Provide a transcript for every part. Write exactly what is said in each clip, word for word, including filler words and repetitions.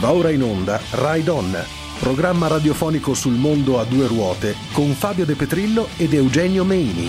Va ora in onda Ride On, programma radiofonico sul mondo a due ruote con Fabio De Petrillo ed Eugenio Meini.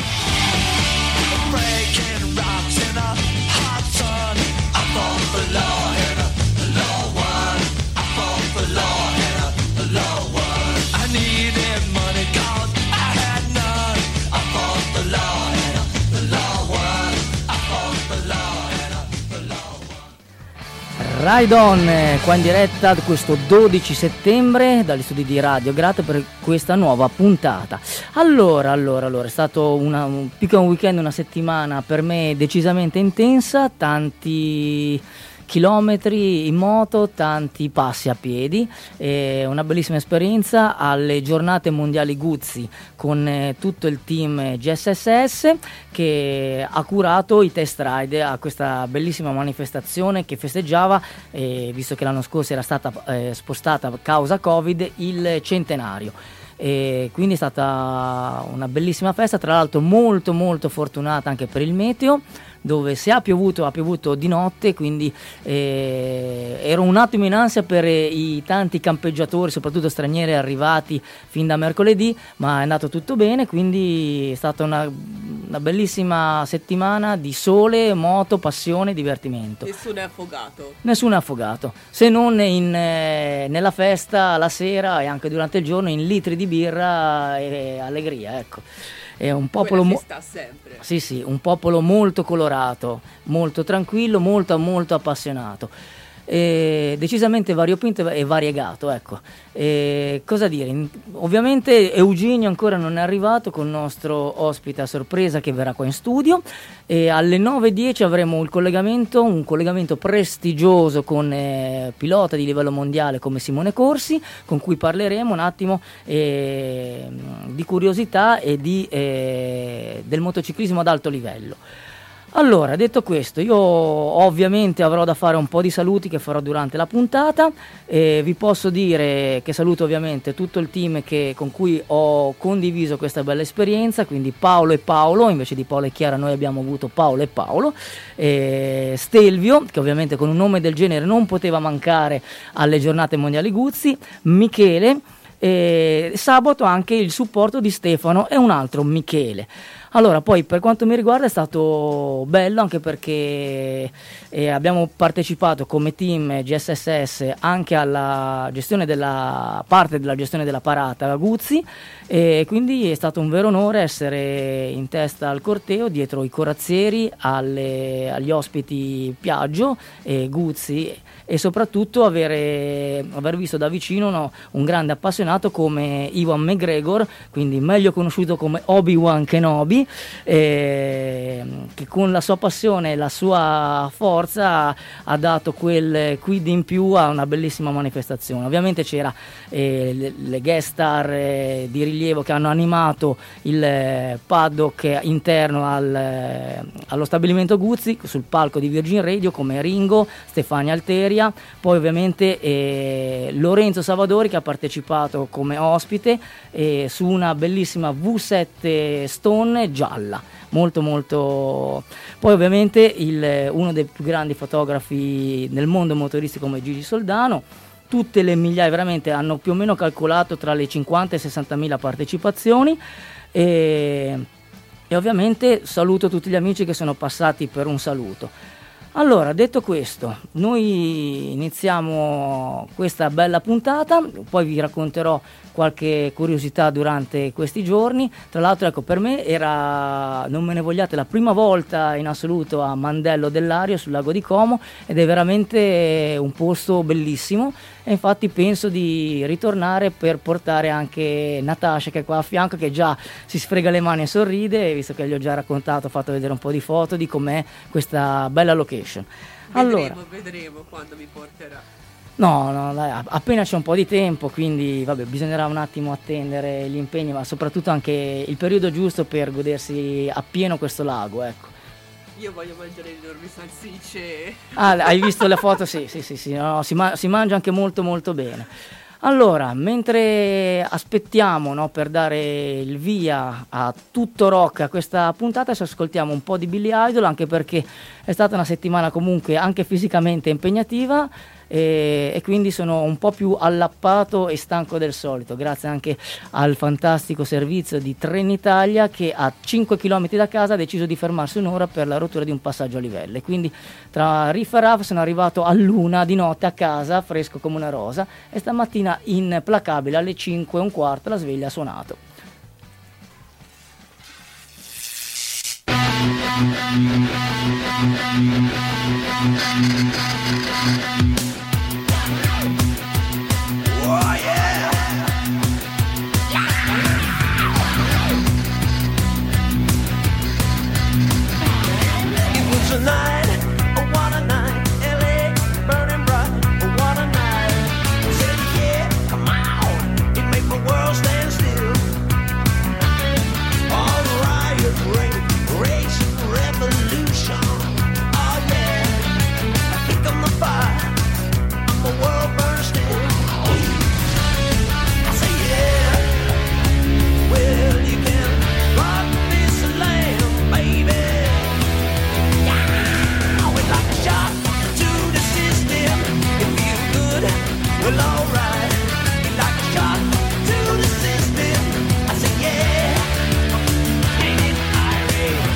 Ride On, qua in diretta questo dodici settembre dagli studi di Radio Grata per questa nuova puntata. Allora, allora, allora, è stato una, un piccolo weekend, una settimana per me decisamente intensa, tanti chilometri in moto, tanti passi a piedi, eh, una bellissima esperienza alle giornate mondiali Guzzi con eh, tutto il team G S S S che ha curato i test ride a questa bellissima manifestazione che festeggiava, eh, visto che l'anno scorso era stata eh, spostata a causa Covid, il centenario. E quindi è stata una bellissima festa, tra l'altro molto molto fortunata anche per il meteo, dove se ha piovuto ha piovuto di notte, quindi eh, ero un attimo in ansia per eh, i tanti campeggiatori, soprattutto stranieri arrivati fin da mercoledì, ma è andato tutto bene, quindi è stata una, una bellissima settimana di sole, moto, passione, divertimento. Nessuno è affogato? Nessuno è affogato, se non in, eh, nella festa la sera e anche durante il giorno in litri di birra e allegria, ecco. È un popolo mo- sta sempre. Sì, sì, un popolo molto colorato, molto tranquillo, molto molto appassionato. E decisamente variopinto e variegato, ecco. E cosa dire? Ovviamente Eugenio ancora non è arrivato con il nostro ospite a sorpresa che verrà qua in studio, e alle nove e dieci avremo il collegamento, un collegamento prestigioso con eh, pilota di livello mondiale come Simone Corsi, con cui parleremo un attimo eh, di curiosità e di, eh, del motociclismo ad alto livello. Allora, detto questo, io ovviamente avrò da fare un po' di saluti che farò durante la puntata, e vi posso dire che saluto ovviamente tutto il team che, con cui ho condiviso questa bella esperienza, quindi Paolo e Paolo, invece di Paolo e Chiara noi abbiamo avuto Paolo e Paolo, e Stelvio, che ovviamente con un nome del genere non poteva mancare alle giornate mondiali Guzzi, Michele, e sabato anche il supporto di Stefano e un altro Michele. Allora, poi per quanto mi riguarda è stato bello anche perché eh, abbiamo partecipato come team G S S S anche alla gestione della parte della gestione della parata a Guzzi, e quindi è stato un vero onore essere in testa al corteo dietro i corazzieri, alle, agli ospiti Piaggio e Guzzi, e soprattutto avere, aver visto da vicino no, un grande appassionato come Ewan McGregor, quindi meglio conosciuto come Obi-Wan Kenobi, eh, che con la sua passione e la sua forza ha dato quel quid in più a una bellissima manifestazione. Ovviamente c'era eh, le, le guest star eh, di rilievo che hanno animato il eh, paddock interno al, eh, allo stabilimento Guzzi sul palco di Virgin Radio, come Ringo, Stefania Alteri. Poi ovviamente eh, Lorenzo Savadori, che ha partecipato come ospite eh, su una bellissima V sette Stone gialla, molto molto. Poi ovviamente il, uno dei più grandi fotografi nel mondo motoristico come Gigi Soldano, tutte le migliaia, veramente hanno più o meno calcolato tra le cinquanta e sessantamila partecipazioni, e, e ovviamente saluto tutti gli amici che sono passati per un saluto. Allora, detto questo, noi iniziamo questa bella puntata, poi vi racconterò qualche curiosità durante questi giorni. Tra l'altro, ecco, per me era, non me ne vogliate, la prima volta in assoluto a Mandello dell'Ario sul lago di Como, ed è veramente un posto bellissimo, e infatti penso di ritornare per portare anche Natascia, che è qua a fianco, che già si sfrega le mani e sorride, visto che gli ho già raccontato, ho fatto vedere un po' di foto di com'è questa bella location. Vedremo, allora, vedremo quando mi porterà. No, no, dai, appena c'è un po' di tempo, quindi vabbè, bisognerà un attimo attendere gli impegni, ma soprattutto anche il periodo giusto per godersi appieno questo lago, ecco. Io voglio mangiare le enormi salsicce. Ah, hai visto le foto? Sì, sì, sì, sì, no, si, ma- si mangia anche molto molto bene. Allora, mentre aspettiamo, no, per dare il via a tutto rock a questa puntata, adesso ascoltiamo un po' di Billy Idol, anche perché è stata una settimana comunque anche fisicamente impegnativa. e, e quindi sono un po' più allappato e stanco del solito, grazie anche al fantastico servizio di Trenitalia che a cinque chilometri da casa ha deciso di fermarsi un'ora per la rottura di un passaggio a livello, e quindi tra Riff e Raff sono arrivato all'una di notte a casa fresco come una rosa, e stamattina implacabile alle cinque e un quarto la sveglia ha suonato. Oh yeah! It was a night, oh what a night, L A burning bright, oh what a night. I said yeah, come on, it made my world stand still. All the riot, rage, rage, revolution. Oh yeah, pick up my fire, my world burns still. I say yeah, well you can rock this land, baby. Yeah, it's like a shot to the system. It feels good, well alright. It's like a shot to the system. I say yeah, ain't it irate?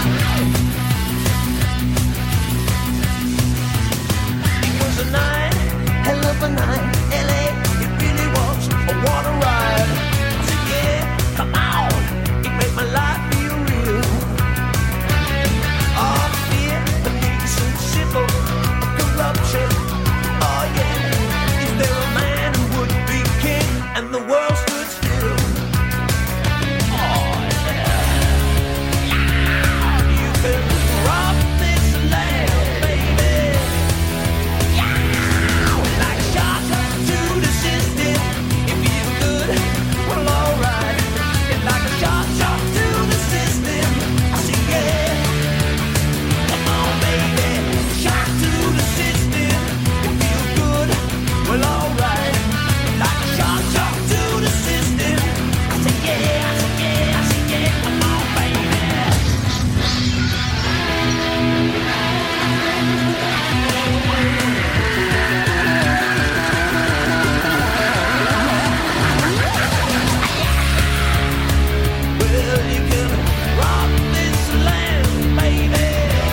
It was a night, hell of a night, L A, it really was a water ride. I said yeah, come on, it made my life feel real. All the fear, police and civil corruption. Oh yeah, is there a man who would be king and the world stood still? Oh yeah, you can rock this land, baby. Like a shot to the system, it feels good, well alright. It's like a shot, shot to the system. I say yeah, come on baby. Shot to the system, it feels good, well alright. It's like a shot, shot to the system. I say yeah, I say yeah, I say yeah, come on baby. Well, you can rock this land, baby.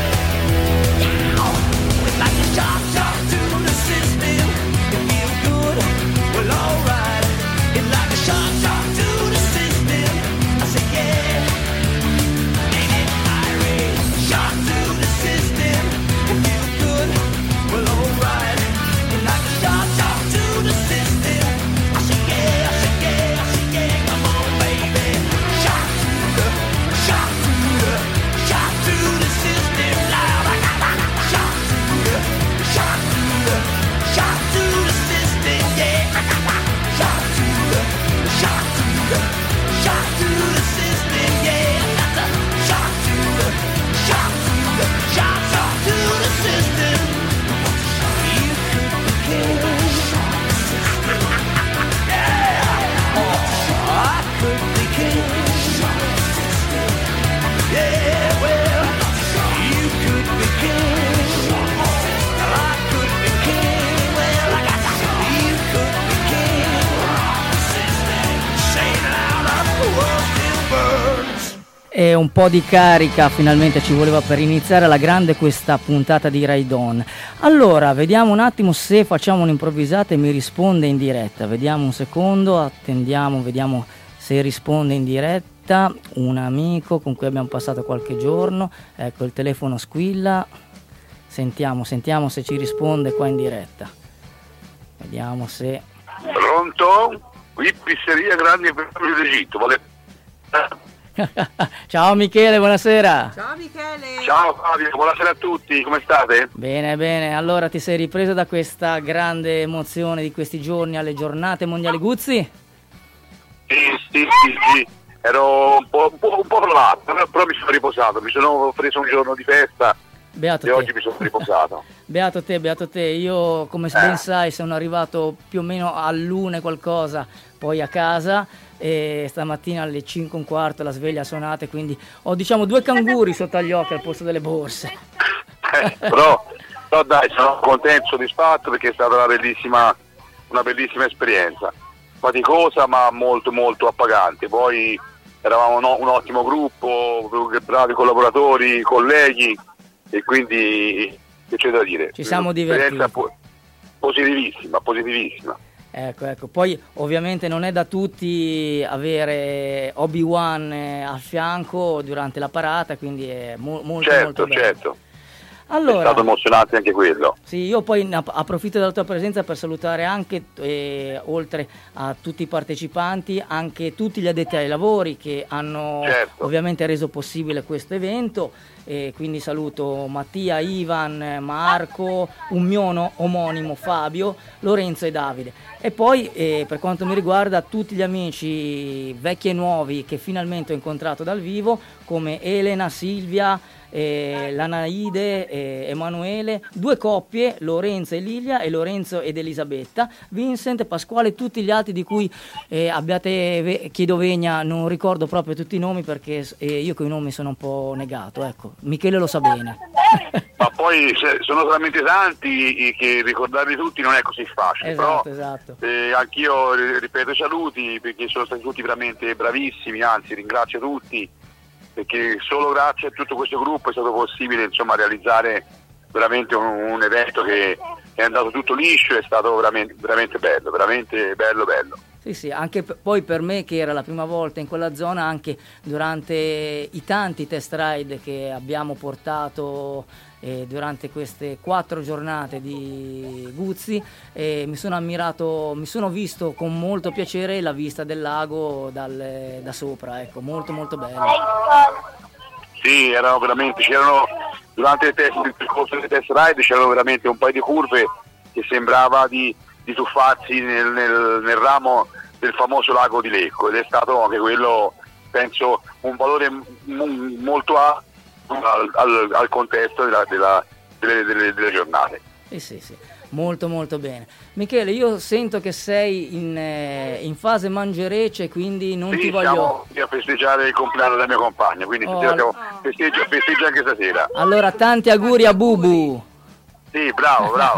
It's like a shot, shot to the system. It feels good, well alright. It's like a shot, shot to the system. I say yeah, ain't it irate? Shot to the system. It feels good, well alright. It's like a shot, shot to the system. I say yeah, I say yeah, I say yeah, come on baby. Shot to the, shot to the, shot to the system. Loud, I got that. Shot to the, shot to the, shot to the system. Yeah, I got that. Shot to the, shot to the, shot to the system. Yeah, I got that. Shot to the, shot to the, shot, shot to the system. You could be king. Yeah, I could be king. Yeah, well, you could be king. I could be king. Well, I got you could be king. Say it loud, the world still burns. E un po' di carica finalmente ci voleva per iniziare alla grande questa puntata di Ride On. Allora, vediamo un attimo se facciamo un'improvvisata e mi risponde in diretta. Vediamo un secondo, attendiamo, vediamo se risponde in diretta. Un amico con cui abbiamo passato qualche giorno, ecco il telefono squilla, sentiamo, sentiamo se ci risponde qua in diretta. Vediamo se... Pronto? Qui pizzeria Grandi per d'Egitto. Vole... Ciao Michele, buonasera. Ciao Michele. Ciao Fabio, buonasera a tutti, come state? Bene, bene, allora ti sei ripreso da questa grande emozione di questi giorni alle giornate mondiali Guzzi? Sì, sì, sì, sì. Ero un po', un po', un po' là, però, però mi sono riposato, mi sono preso un giorno di festa Beato e te. oggi mi sono riposato. Beato te, beato te. Io, come ben eh. sai, sono arrivato più o meno all'una e qualcosa, poi a casa, e stamattina alle cinque e un quarto la sveglia ha suonato, quindi ho diciamo due canguri sotto agli occhi al posto delle borse. Eh, però No dai, sono contento, soddisfatto perché è stata una bellissima, una bellissima esperienza, faticosa ma molto molto appagante. Poi eravamo no, un ottimo gruppo, bravi collaboratori, colleghi, e quindi che c'è da dire? Ci siamo divertiti. Po- positivissima, positivissima. Ecco, ecco. Poi ovviamente non è da tutti avere Obi-Wan a fianco durante la parata, quindi è mo- molto certo, molto bello. Certo. Allora, è stato emozionante anche quello. Sì, io poi ne app- approfitto della tua presenza per salutare anche, eh, oltre a tutti i partecipanti, anche tutti gli addetti ai lavori che hanno Certo. ovviamente reso possibile questo evento. E quindi saluto Mattia, Ivan, Marco, un mio no- omonimo Fabio, Lorenzo e Davide. E poi eh, per quanto mi riguarda tutti gli amici vecchi e nuovi che finalmente ho incontrato dal vivo, come Elena, Silvia, eh, Lanaide, eh, Emanuele, due coppie, Lorenzo e Lilia e Lorenzo ed Elisabetta, Vincent, Pasquale e tutti gli altri di cui eh, abbiate ve- chiedo vegna, non ricordo proprio tutti i nomi perché eh, io con i nomi sono un po' negato, ecco, Michele lo sa bene. Ma poi se- sono talmente tanti che ricordarli tutti non è così facile. Esatto, però, esatto. eh, anch'io ri- ripeto i saluti perché sono stati tutti veramente bravissimi, anzi ringrazio tutti perché solo grazie a tutto questo gruppo è stato possibile insomma realizzare veramente un, un evento che è andato tutto liscio, è stato veramente, veramente bello, veramente bello bello. Sì, sì, anche p- poi per me che era la prima volta in quella zona, anche durante i tanti test ride che abbiamo portato eh, durante queste quattro giornate di Guzzi, eh, mi sono ammirato, mi sono visto con molto piacere la vista del lago dal- da sopra, ecco, molto molto bello. Sì, erano veramente, c'erano durante il, test, il percorso dei test ride c'erano veramente un paio di curve che sembrava di, di tuffarsi nel, nel, nel ramo del famoso lago di Lecco, ed è stato anche quello, penso, un valore m- molto alto al, al, al contesto della, della, delle, delle, delle giornate. Sì, sì, sì, molto molto bene. Michele, io sento che sei in, eh, in fase mangerecce, quindi non sì, ti voglio... siamo qui a festeggiare il compleanno della mia compagna, quindi Oh, festeggia, festeggia, festeggia anche stasera. Allora, tanti auguri a Bubu. Sì, bravo, bravo.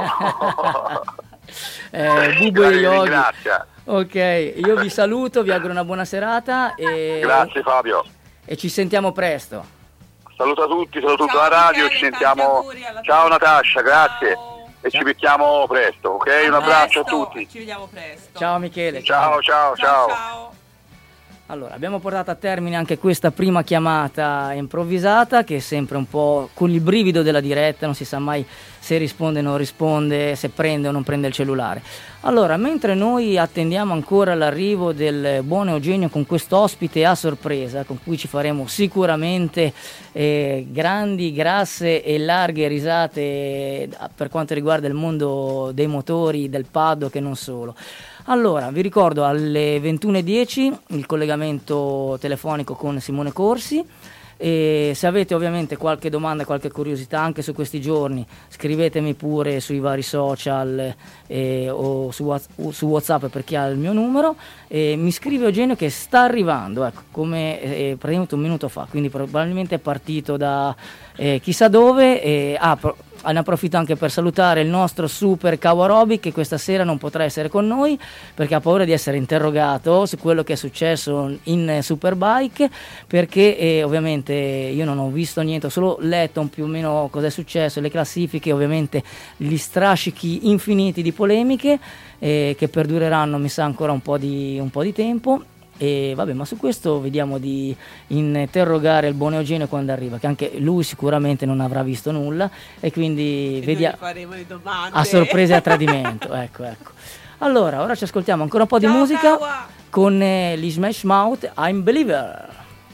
eh, Bubu Grazie, e Yogi. ringrazia. Ok, io vi saluto, vi auguro una buona serata e, Grazie Fabio. e ci sentiamo presto. Saluto a tutti, saluto tutta Ciao, la radio, Michele, ci tanti sentiamo. auguri alla Ciao tua- Natascia, grazie. Ciao. E ci becchiamo presto, ok? Un A abbraccio a presto, tutti. Ci vediamo presto. Ciao Michele. Ciao, ciao, Ciao, ciao. ciao. Allora, abbiamo portato a termine anche questa prima chiamata improvvisata, che è sempre un po' con il brivido della diretta, non si sa mai se risponde o non risponde, se prende o non prende il cellulare. Allora, mentre noi attendiamo ancora l'arrivo del buon Eugenio con questo ospite a sorpresa, con cui ci faremo sicuramente eh, grandi, grasse e larghe risate eh, per quanto riguarda il mondo dei motori, del paddock e non solo. Allora, vi ricordo alle ventuno e dieci il collegamento telefonico con Simone Corsi, e se avete ovviamente qualche domanda, qualche curiosità anche su questi giorni, scrivetemi pure sui vari social eh, o su, Whats- su WhatsApp per chi ha il mio numero. E mi scrive Eugenio che sta arrivando, ecco, come eh, praticamente un minuto fa, quindi probabilmente è partito da eh, chissà dove. E, ah, pro- ne approfitto anche per salutare il nostro super Kawarobi che questa sera non potrà essere con noi perché ha paura di essere interrogato su quello che è successo in Superbike, perché eh, ovviamente io non ho visto niente, ho solo letto un più o meno cosa è successo, le classifiche, ovviamente gli strascichi infiniti di polemiche eh, che perdureranno mi sa ancora un po' di, un po' di tempo. E vabbè, ma su questo vediamo di interrogare il buon Eugenio quando arriva, che anche lui sicuramente non avrà visto nulla e quindi E vediamo noi gli faremo le domande. a sorpresa e a tradimento. Ecco, ecco. Allora, ora ci ascoltiamo ancora un po' di Ciao, musica Kawa. con eh, gli Smash Mouth, I'm Believer.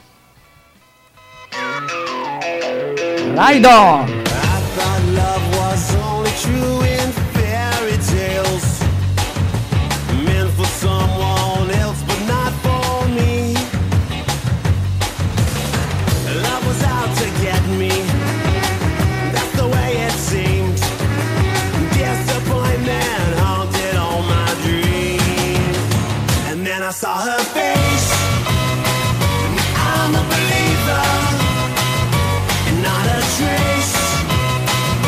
Ride on! I thought love was only true in fairy tales, meant for someone else but not for me. Love was out to get me, that's the way it seemed. Disappointment haunted all my dreams. And then I saw her face, I'm a believer, and not a trace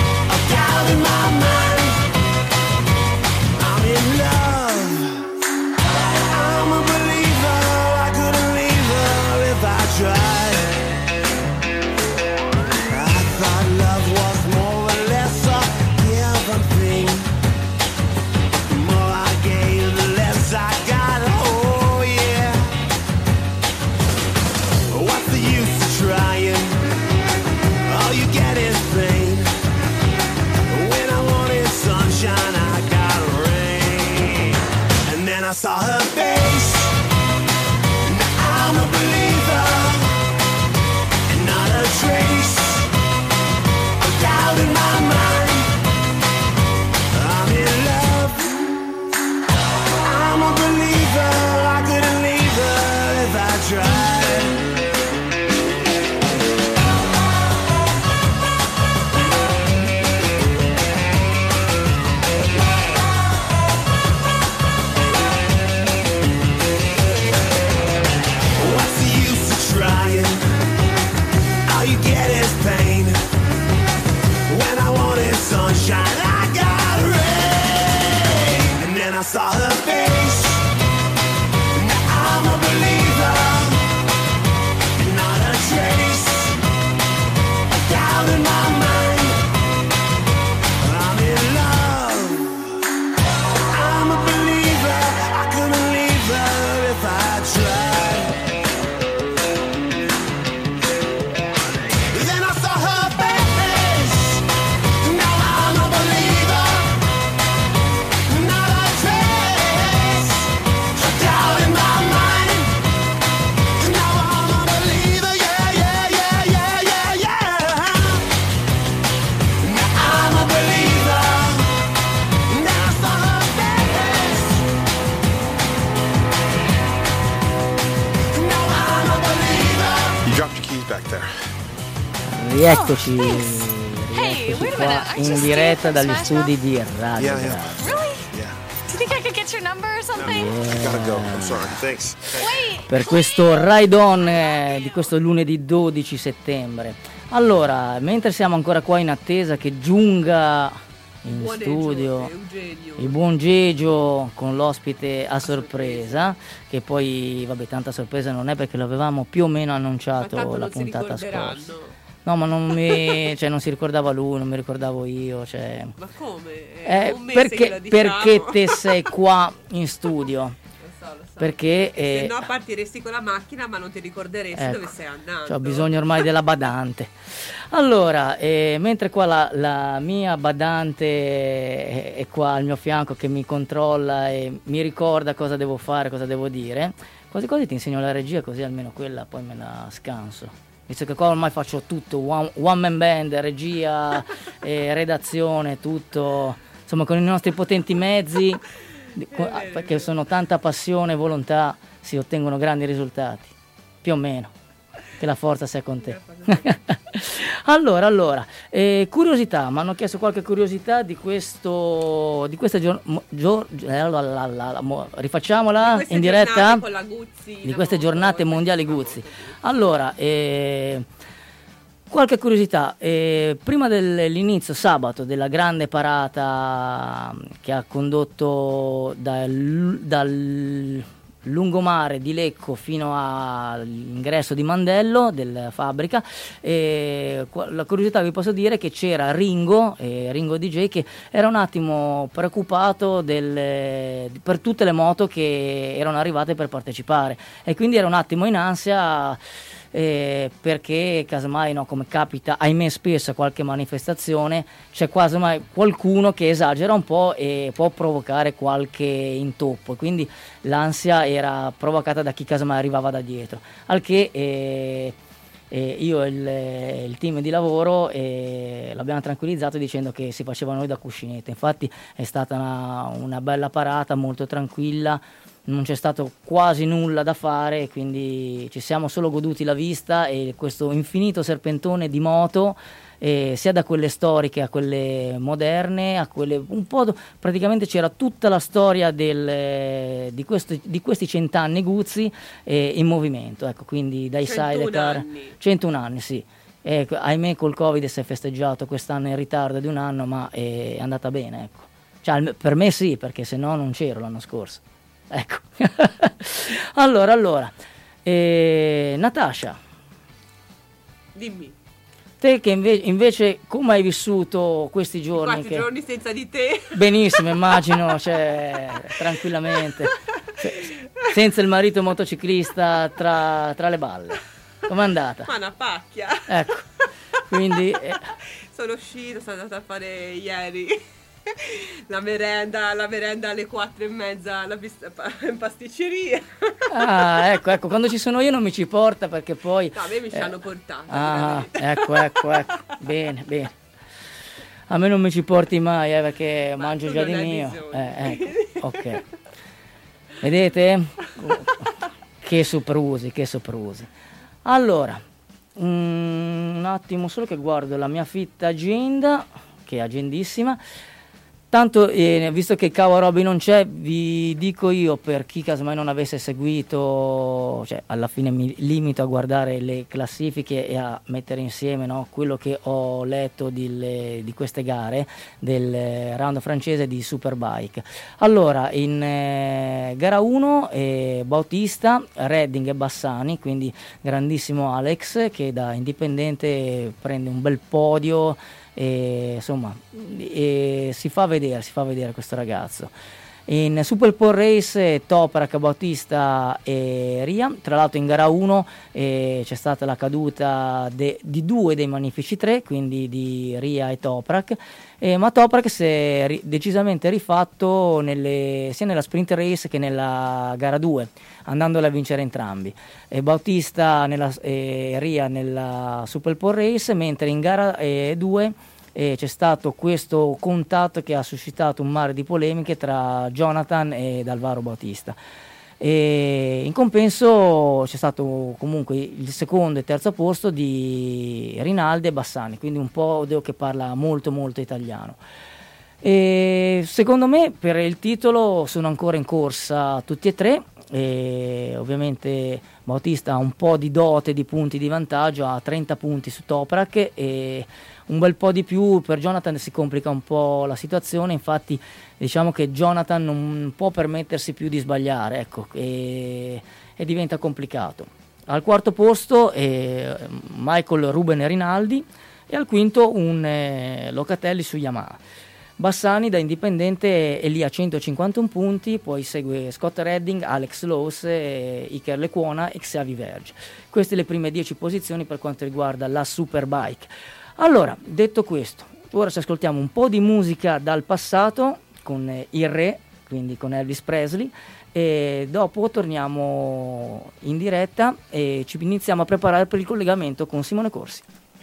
rieccoci, Hey, rieccoci wait a qua minute, I in just diretta stayed dagli at Smash studi Mouth. di Radio Yeah, yeah. Grazia. Really? Yeah. Do you think I could get your number or something? I gotta go. I'm sorry. Thanks. Wait. Per questo Ride On eh, di questo lunedì dodici settembre. Allora, mentre siamo ancora qua in attesa che giunga in Buon studio Egio, Eugenio. il buon Gegio con l'ospite a sorpresa, che poi vabbè tanta sorpresa non è perché l'avevamo più o meno Ma annunciato tanto la non si puntata ricorderanno. scorsa. No, ma non mi cioè non si ricordava lui, non mi ricordavo io, cioè Ma come? È eh, un mese che perché, lo diciamo. perché te sei qua in studio? Lo so, lo so. Perché Se eh, no partiresti con la macchina ma non ti ricorderesti ecco, dove sei andato. cioè, ho bisogno ormai della badante. Allora, eh, mentre qua la, la mia badante è, è qua al mio fianco che mi controlla e mi ricorda cosa devo fare, cosa devo dire, quasi quasi ti insegno la regia così almeno quella poi me la scanso. Visto che qua ormai faccio tutto, one, one man band, regia, eh, redazione, tutto, insomma con i nostri potenti mezzi, di- vero, è perché vero. sono tanta passione e volontà, si ottengono grandi risultati, più o meno, che la forza sia con te. allora, allora, eh, curiosità, mi hanno chiesto qualche curiosità di questo, di questa giornata, rifacciamola Di queste in diretta? giornate con la Guzzi, Di la queste moto, giornate la mondiali moto, Guzzi. sì. Allora, eh, qualche curiosità. Eh, prima dell'inizio sabato della grande parata che ha condotto dal, dal lungomare di Lecco fino all'ingresso di Mandello della fabbrica, eh, qua- la curiosità che vi posso dire è che c'era Ringo, eh, Ringo D J, che era un attimo preoccupato del- per tutte le moto che erano arrivate per partecipare e quindi era un attimo in ansia, eh, perché casomai, no, come capita ahimè spesso a qualche manifestazione, c'è quasi mai qualcuno che esagera un po' e può provocare qualche intoppo, e quindi l'ansia era provocata da chi casomai arrivava da dietro, al che eh, eh, io e il, il team di lavoro eh, l'abbiamo tranquillizzato dicendo che si faceva noi da cuscinetto. Infatti è stata una, una bella parata, molto tranquilla, non c'è stato quasi nulla da fare, quindi ci siamo solo goduti la vista e questo infinito serpentone di moto, eh, sia da quelle storiche a quelle moderne, a quelle un po', do- praticamente c'era tutta la storia del, di, questo, di questi cent'anni Guzzi eh, in movimento, ecco, quindi dai centouno sidecar, anni. centuno anni, sì. Eh, ahimè col Covid si è festeggiato quest'anno in ritardo di un anno, ma è andata bene, ecco. Cioè, alme- per me sì, perché se no non c'ero l'anno scorso. Ecco. allora, allora, eh, Natascia, Dimmi, te che inve- invece come hai vissuto questi giorni? quattro che- giorni senza di te. Benissimo, immagino, cioè, tranquillamente, cioè, senza il marito motociclista tra, tra le balle. Com'è andata? Ma una pacchia. Ecco, quindi... eh, Sono uscito, sono andata a fare ieri la merenda, la merenda alle quattro e mezza alla pista- in pasticceria. ah, ecco, ecco, quando ci sono io non mi ci porta perché poi... No, a me mi ci eh, hanno portato. Ah, veramente. ecco, ecco, ecco, bene, bene. A me non mi ci porti mai, eh, perché Ma mangio tu già non di hai mio. bisogno. Eh, ecco, ok. Vedete? Che soprusi, che soprusi. Allora, mm, un attimo solo che guardo la mia fitta agenda, che è agendissima. Tanto, eh, visto che Cavo Robby non c'è, vi dico io, per chi casomai non avesse seguito, cioè alla fine mi limito a guardare le classifiche e a mettere insieme, no, quello che ho letto di, le- di queste gare del eh, round francese di Superbike. Allora, in eh, gara uno eh, Bautista, Redding e Bassani, quindi grandissimo Alex che da indipendente prende un bel podio. E, insomma, e si fa vedere, si fa vedere questo ragazzo. In Super Pole Race Toprak, Bautista e Ria. Tra l'altro in gara uno eh, c'è stata la caduta de- di due dei magnifici tre, quindi di Ria e Toprak, eh, ma Toprak si è ri- decisamente rifatto nelle- sia nella sprint race che nella gara due, andandola a vincere entrambi. E Bautista nella, e Ria nella Super Pole Race, mentre in gara due e c'è stato questo contatto che ha suscitato un mare di polemiche tra Jonathan ed Alvaro Bautista. E in compenso c'è stato comunque il secondo e terzo posto di Rinaldi e Bassani, quindi un podio che parla molto molto italiano. E secondo me per il titolo sono ancora in corsa tutti e tre, e ovviamente Bautista ha un po' di dote, di punti di vantaggio, ha trenta punti su Toprak, e un bel po' di più per Jonathan si complica un po' la situazione, infatti diciamo che Jonathan non può permettersi più di sbagliare, ecco, e, e diventa complicato. Al quarto posto eh, Michael Ruben Rinaldi, e al quinto un eh, Locatelli su Yamaha. Bassani da indipendente è lì a centocinquantuno punti, poi segue Scott Redding, Alex Lowe's, eh, Iker Lecuona e Xavi Verge. Queste le prime dieci posizioni per quanto riguarda la Superbike. Allora, detto questo, ora ci ascoltiamo un po' di musica dal passato con eh, il re, quindi con Elvis Presley, e dopo torniamo in diretta e ci iniziamo a preparare per il collegamento con Simone Corsi.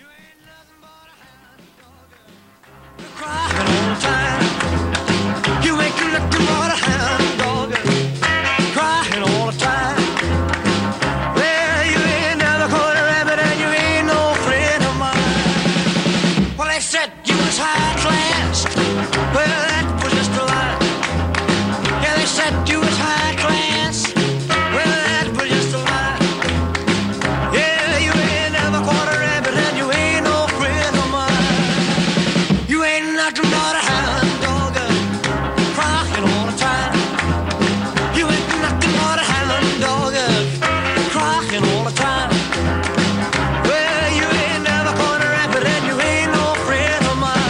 You ain't nothing but a hound dog, crying all the time. Well, you ain't never caught a rabbit and you ain't no friend of mine. Well, they said you was high class. Well, that was just a lie. Yeah, they said you was high class. Well, that was just a lie. Yeah, you ain't never caught a rabbit and you ain't no friend of mine. You ain't nothing but a hound dog, crying all the time. You ain't nothing but a hound dog, crying all the time. Well, you ain't never caught a rabbit and you ain't no friend of mine.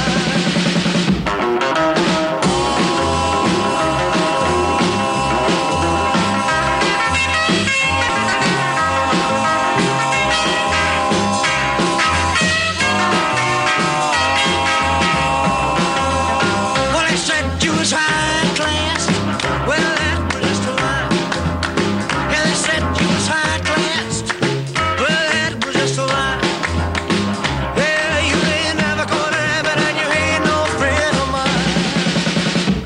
Well, they said you was high class. Well, that was just a lie. Yeah, they said you was high class. Well, that was just a lie. Yeah, you ain't never caught a rabbit and you ain't no friend of mine.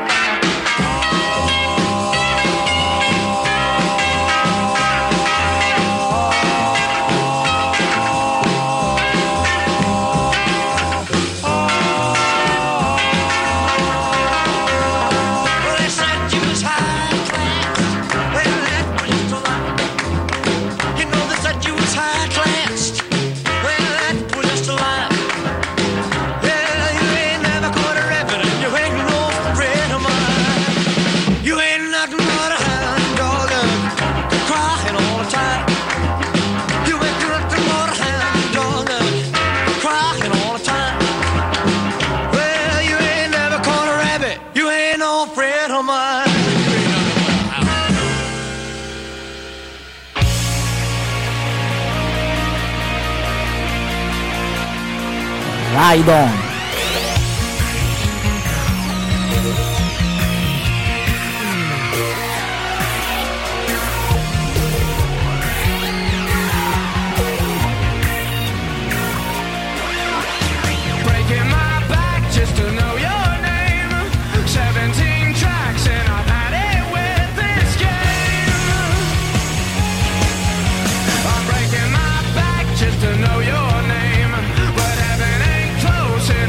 Well, they said you was high class. Well, that was just a lie. You know they said you was high class. Well, that was just a lie. Yeah, you ain't never caught a rabbit and you ain't no friend of mine. You ain't nothing but a hound dog, crying all the time. You ain't nothing but a hound dog, crying all the time. Well, you ain't never caught a rabbit. You ain't no friend of mine. Ride on! Breaking my back just to know your name. Seventeen tracks and I've had it with this game. I'm breaking my back just to know your name, but heaven ain't close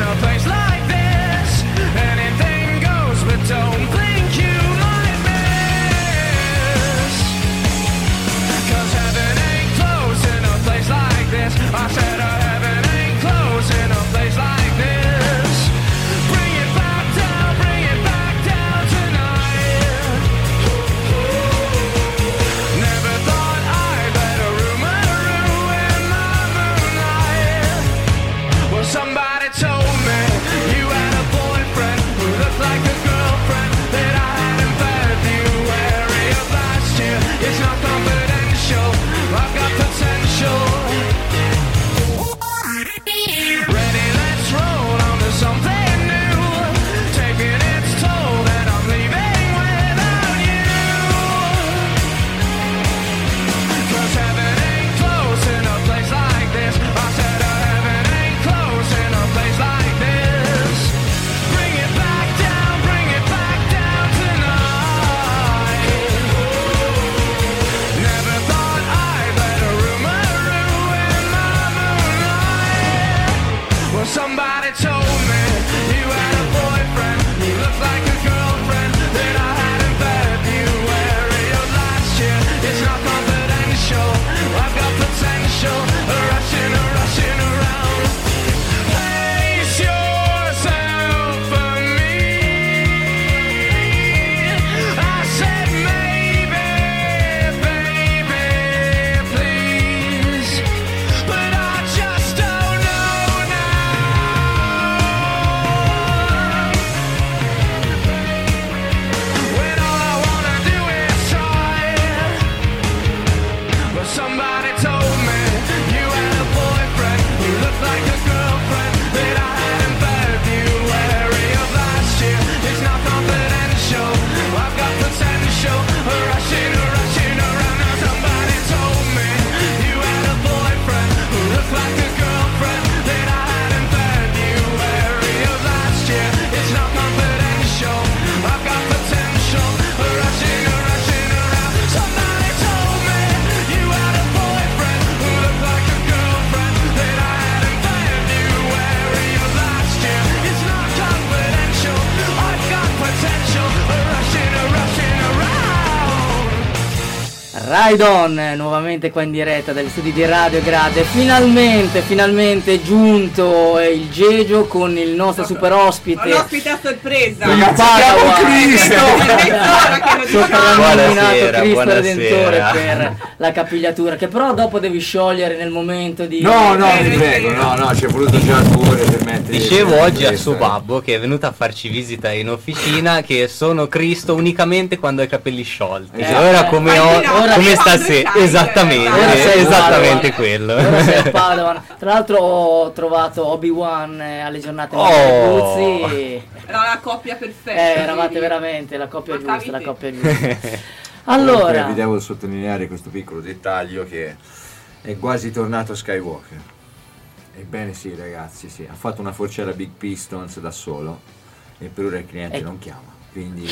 Ride On, eh, nuovamente qua in diretta dagli studi di Radio Grade. Finalmente, finalmente è giunto eh, il Gegio con il nostro super ospite. L'ospite a sorpresa. Il Padawan. Cristo! Soprannominato Buonasera, Cristo buonasera. Redentore per la capigliatura, che però dopo devi sciogliere nel momento di... No, no, vi prego, no, no, ci è voluto già pure per mettere. Dicevo oggi a suo babbo che è venuto a farci visita in officina che sono Cristo unicamente quando ha i capelli sciolti. Eh, ora eh, come, eh, ho, ora come che stasera, quando esattamente, Ora sei il esattamente Padawan. quello. Ora sei il Padawan. Tra l'altro ho trovato Obi-Wan eh, alle giornate Oh. Guzzi. Era la coppia perfetta. Eh, eravate quindi. veramente la coppia Mancavi giusta, la te. coppia giusta. Allora, Allora, vi devo sottolineare questo piccolo dettaglio che è quasi tornato Skywalker. Ebbene sì, ragazzi, sì, ha fatto una forcella Big Pistons da solo e per ora il cliente Ecco. non chiama. Quindi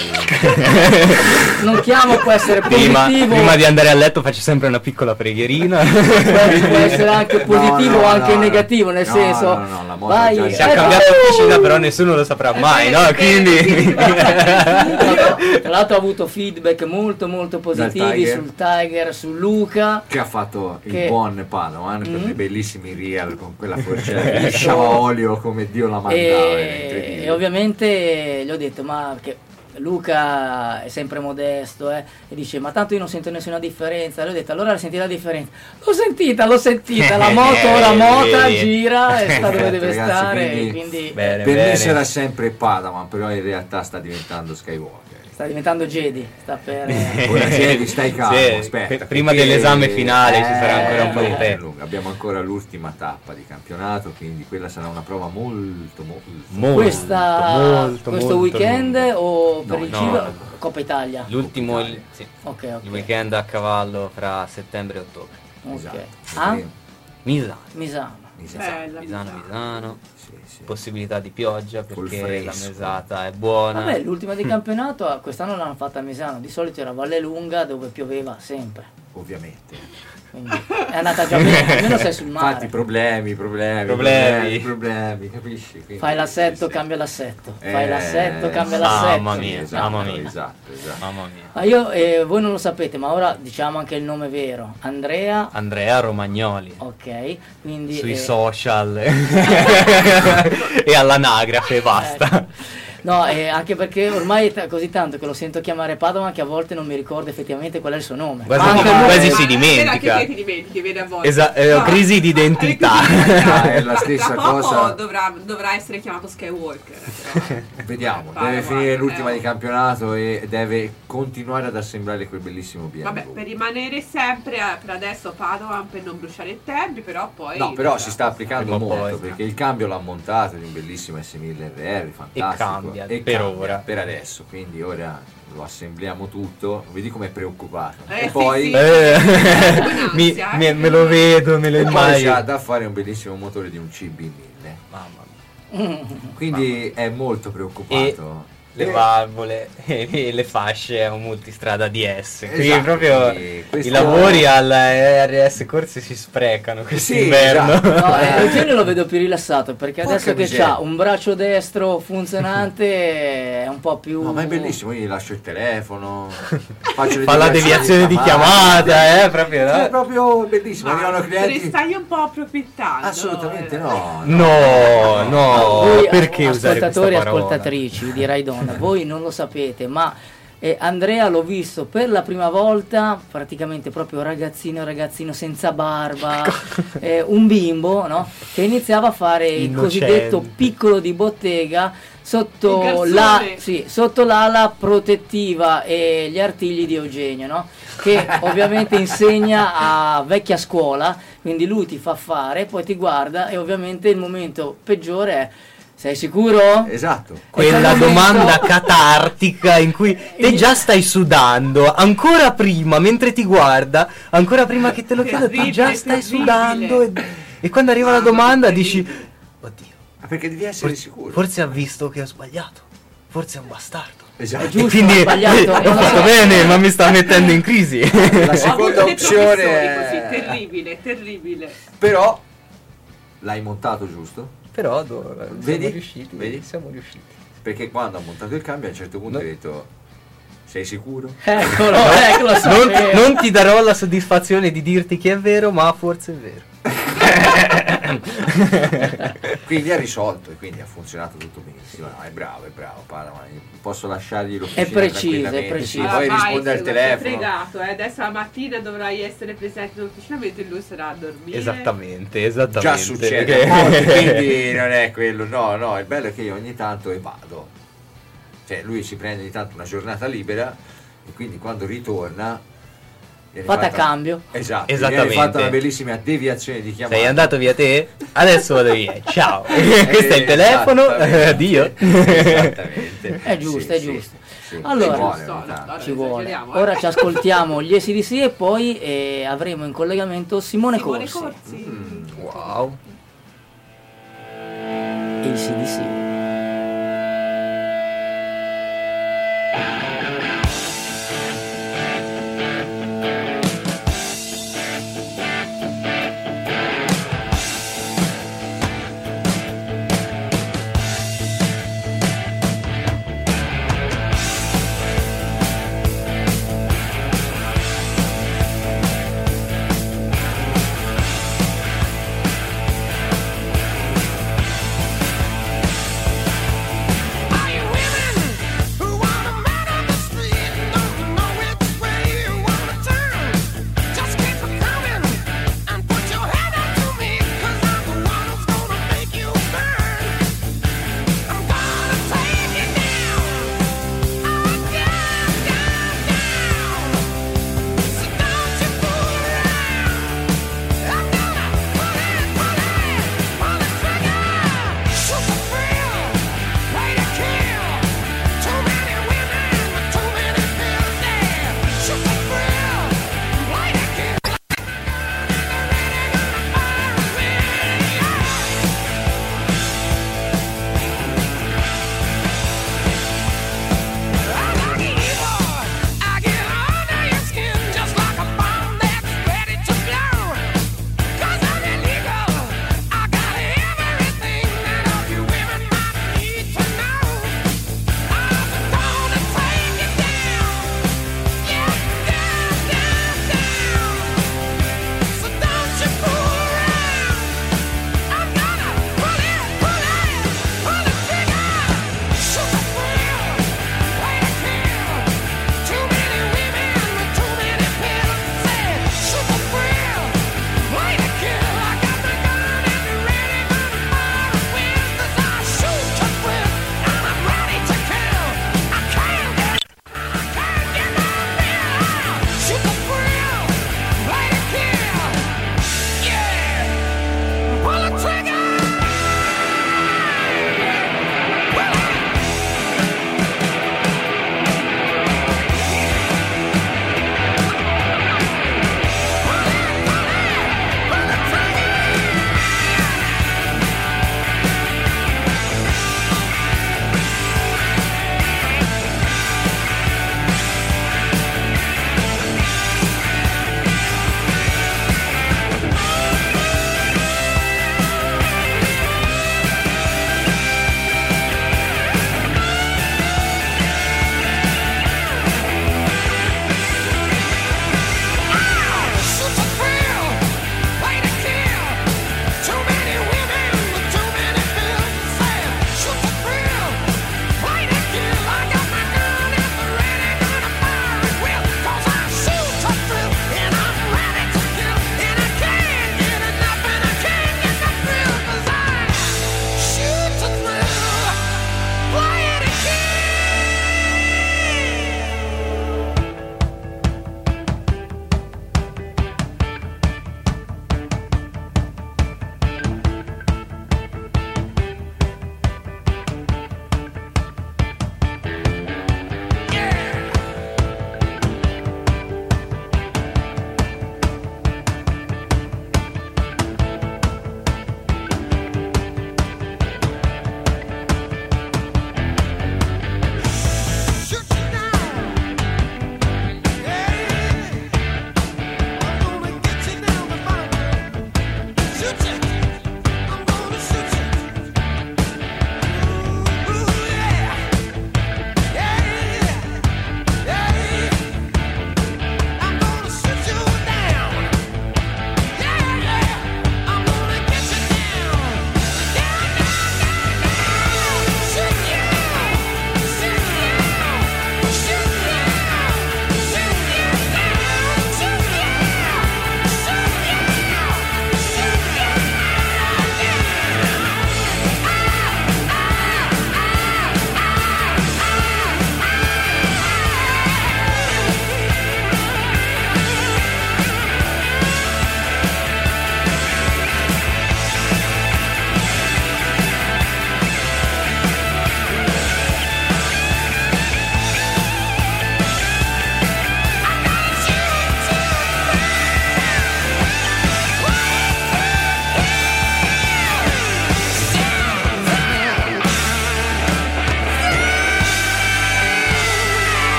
non chiamo, può essere Prima, positivo, prima di andare a letto faccio sempre una piccola preghierina. può, può essere anche positivo No, no, o anche no, negativo, nel no, senso, no, no, la moda vai, già- Si è eh, cambiato officina però nessuno lo saprà mai, no? Quindi... tra l'altro ha avuto feedback molto molto positivi Tiger. sul Tiger, su Luca. che ha fatto il Che- buon Padawan per Mm. dei bellissimi real con quella forcella che lisciava olio come Dio la mandava. era E, incredibile. e ovviamente gli ho detto, ma che Luca è sempre modesto, eh, e dice, ma tanto io non sento nessuna differenza. E gli ho detto, allora senti la differenza. L'ho sentita, l'ho sentita, la moto ora mota, Vedi. gira e sta dove Certo, deve ragazzi, stare, quindi- quindi Bene, Per me bene. sarà sempre Padawan, però in realtà sta diventando Skywalker. sta diventando Jedi, sta per... Ora Jedi, stai calmo, Sì, aspetta. prima perché- dell'esame finale ci sarà ancora un po' di eh, tempo. lunga. Abbiamo ancora l'ultima tappa di campionato, quindi quella sarà una prova molto molto Molto, Questa, molto, questo molto weekend lungo. o per No, il no. Cibo? Coppa Italia. L'ultimo, il, sì, Ok, il ok. weekend a cavallo fra settembre e ottobre. Ok. Esatto. Ah, Quindi- Misano, Misano. Bella, Misano, Misano. Sì, sì. Possibilità di pioggia Col perché la fresco. mesata è buona. Vabbè, l'ultima di campionato ah, quest'anno l'hanno fatta a Misano, di solito era Valle Lunga dove pioveva sempre, Ovviamente. quindi è andata già bene, almeno sei sul Infatti mare. problemi, problemi, Problemi. problemi, problemi, capisci? Quindi- Fai l'assetto, sì, sì. cambia l'assetto, fai Eh, l'assetto, cambia sì, l'assetto. Mamma mia, esatto, mamma mia. Esatto, esatto. Mamma mia. Ma io, eh, voi non lo sapete, ma ora diciamo anche il nome vero, Andrea, Andrea Romagnoli. ok, quindi... Sui eh, social e all'anagrafe basta. No, eh, anche perché ormai è t- così tanto che lo sento chiamare Padawan che a volte non mi ricordo effettivamente qual è il suo nome. Quasi- Ma anche quasi lui- si Ma dimentica. Che ti dimentichi, vedi a volte. Esa- eh, No. crisi di identità. Ah, è la stessa Tra poco cosa. dovrà, dovrà essere chiamato Skywalker. però. Vediamo, Padawan, deve finire l'ultima eh, di campionato e deve continuare ad assemblare quel bellissimo B M W. Vabbè, per rimanere sempre eh, per adesso Padawan per non bruciare i tempi, però poi... No, però si sta applicando Prima o molto poi. perché il cambio l'ha montato di un bellissimo S mille R R, fantastico. cambia, per ora. Per adesso, quindi ora lo assembliamo tutto. Vedi com'è preoccupato. Eh, e sì, poi, sì. Eh, Con mi- ansia, eh. me, me lo vedo, me lo e poi immagino. c'ha da fare un bellissimo motore di un C B mille. Mamma mia. Quindi è molto preoccupato. Le valvole e e le fasce a un multistrada D S. Quindi Esatto, proprio quindi questo- i lavori alla R S Corse si sprecano quest'inverno. esatto. No, eh, Eugenio lo vedo più rilassato perché Porca adesso che miseria. ha un braccio destro funzionante è un po' più... No, ma è bellissimo, io gli lascio il telefono, faccio le Fa la deviazione di chiamata, eh, proprio, Cioè, no? è proprio bellissimo, Ma arrivano te ne clienti. stai un po' approfittando. Assolutamente eh. no. No, no, Voi, perché usare questa ascoltatori e parola? ascoltatrici di Raidon, voi non lo sapete, ma eh, Andrea l'ho visto per la prima volta, praticamente proprio ragazzino ragazzino senza barba, eh, un bimbo, no? Che iniziava a fare il Innocente. cosiddetto piccolo di bottega sotto Il garzone. la sì, sotto l'ala protettiva e gli artigli di Eugenio, no? Che ovviamente insegna a vecchia scuola, quindi lui ti fa fare, poi ti guarda e ovviamente il momento peggiore è: sei sicuro? Esatto. Quella Questo domanda momento- catartica in cui te già stai sudando, ancora prima, mentre ti guarda, ancora prima che te lo chieda, tu già Terribile, stai terribile. sudando e, e quando arriva la Mamma, domanda che dici, terribile. oddio, Ma perché devi essere forse, sicuro. forse ha visto che ho sbagliato, forse è un bastardo. Esatto. È giusto, E quindi ho sbagliato, eh, non ho lo fatto so. bene, ma mi sta mettendo in crisi. La Ho avuto seconda dei opzione professori è... così, terribile, terribile. Però l'hai montato giusto? Però do- Vedi? siamo riusciti, Vedi? siamo riusciti. Perché quando ha montato il cambio a un certo punto No. hai detto Sei sicuro? Eccolo, eccolo, non, sapevo. non ti darò la soddisfazione di dirti che è vero, ma forse è vero. Quindi ha risolto e quindi ha funzionato tutto benissimo. No, è bravo, è bravo. Padawan. Posso lasciargli l'officina È preciso, tranquillamente? è preciso. Sì, poi vai, risponde al sei telefono. fregato, eh. Adesso la mattina dovrai essere presente all'officina mentre lui sarà a dormire. Esattamente, esattamente. Già succede, Perché- a volte, quindi non è quello. No, no, il bello è che io ogni tanto evado. Cioè lui si prende ogni tanto una giornata libera e quindi quando ritorna viene Fate a fatta- cambio. Esatto, Esattamente. viene fatta una bellissima deviazione di chiamata. Sei andato via te? Adesso vado via. Ciao. Questo è il telefono. Esattamente. Addio. Esattamente. È giusto, Sì, è sì, giusto. sì. Allora, Ci vuole Giusto, ogni tanto. allora, ci vuole. esageriamo, eh. Ora ci ascoltiamo gli A C D C e poi eh, avremo in collegamento Simone, Simone Corsi. Corsi. Mm. Wow. A C D C. Thank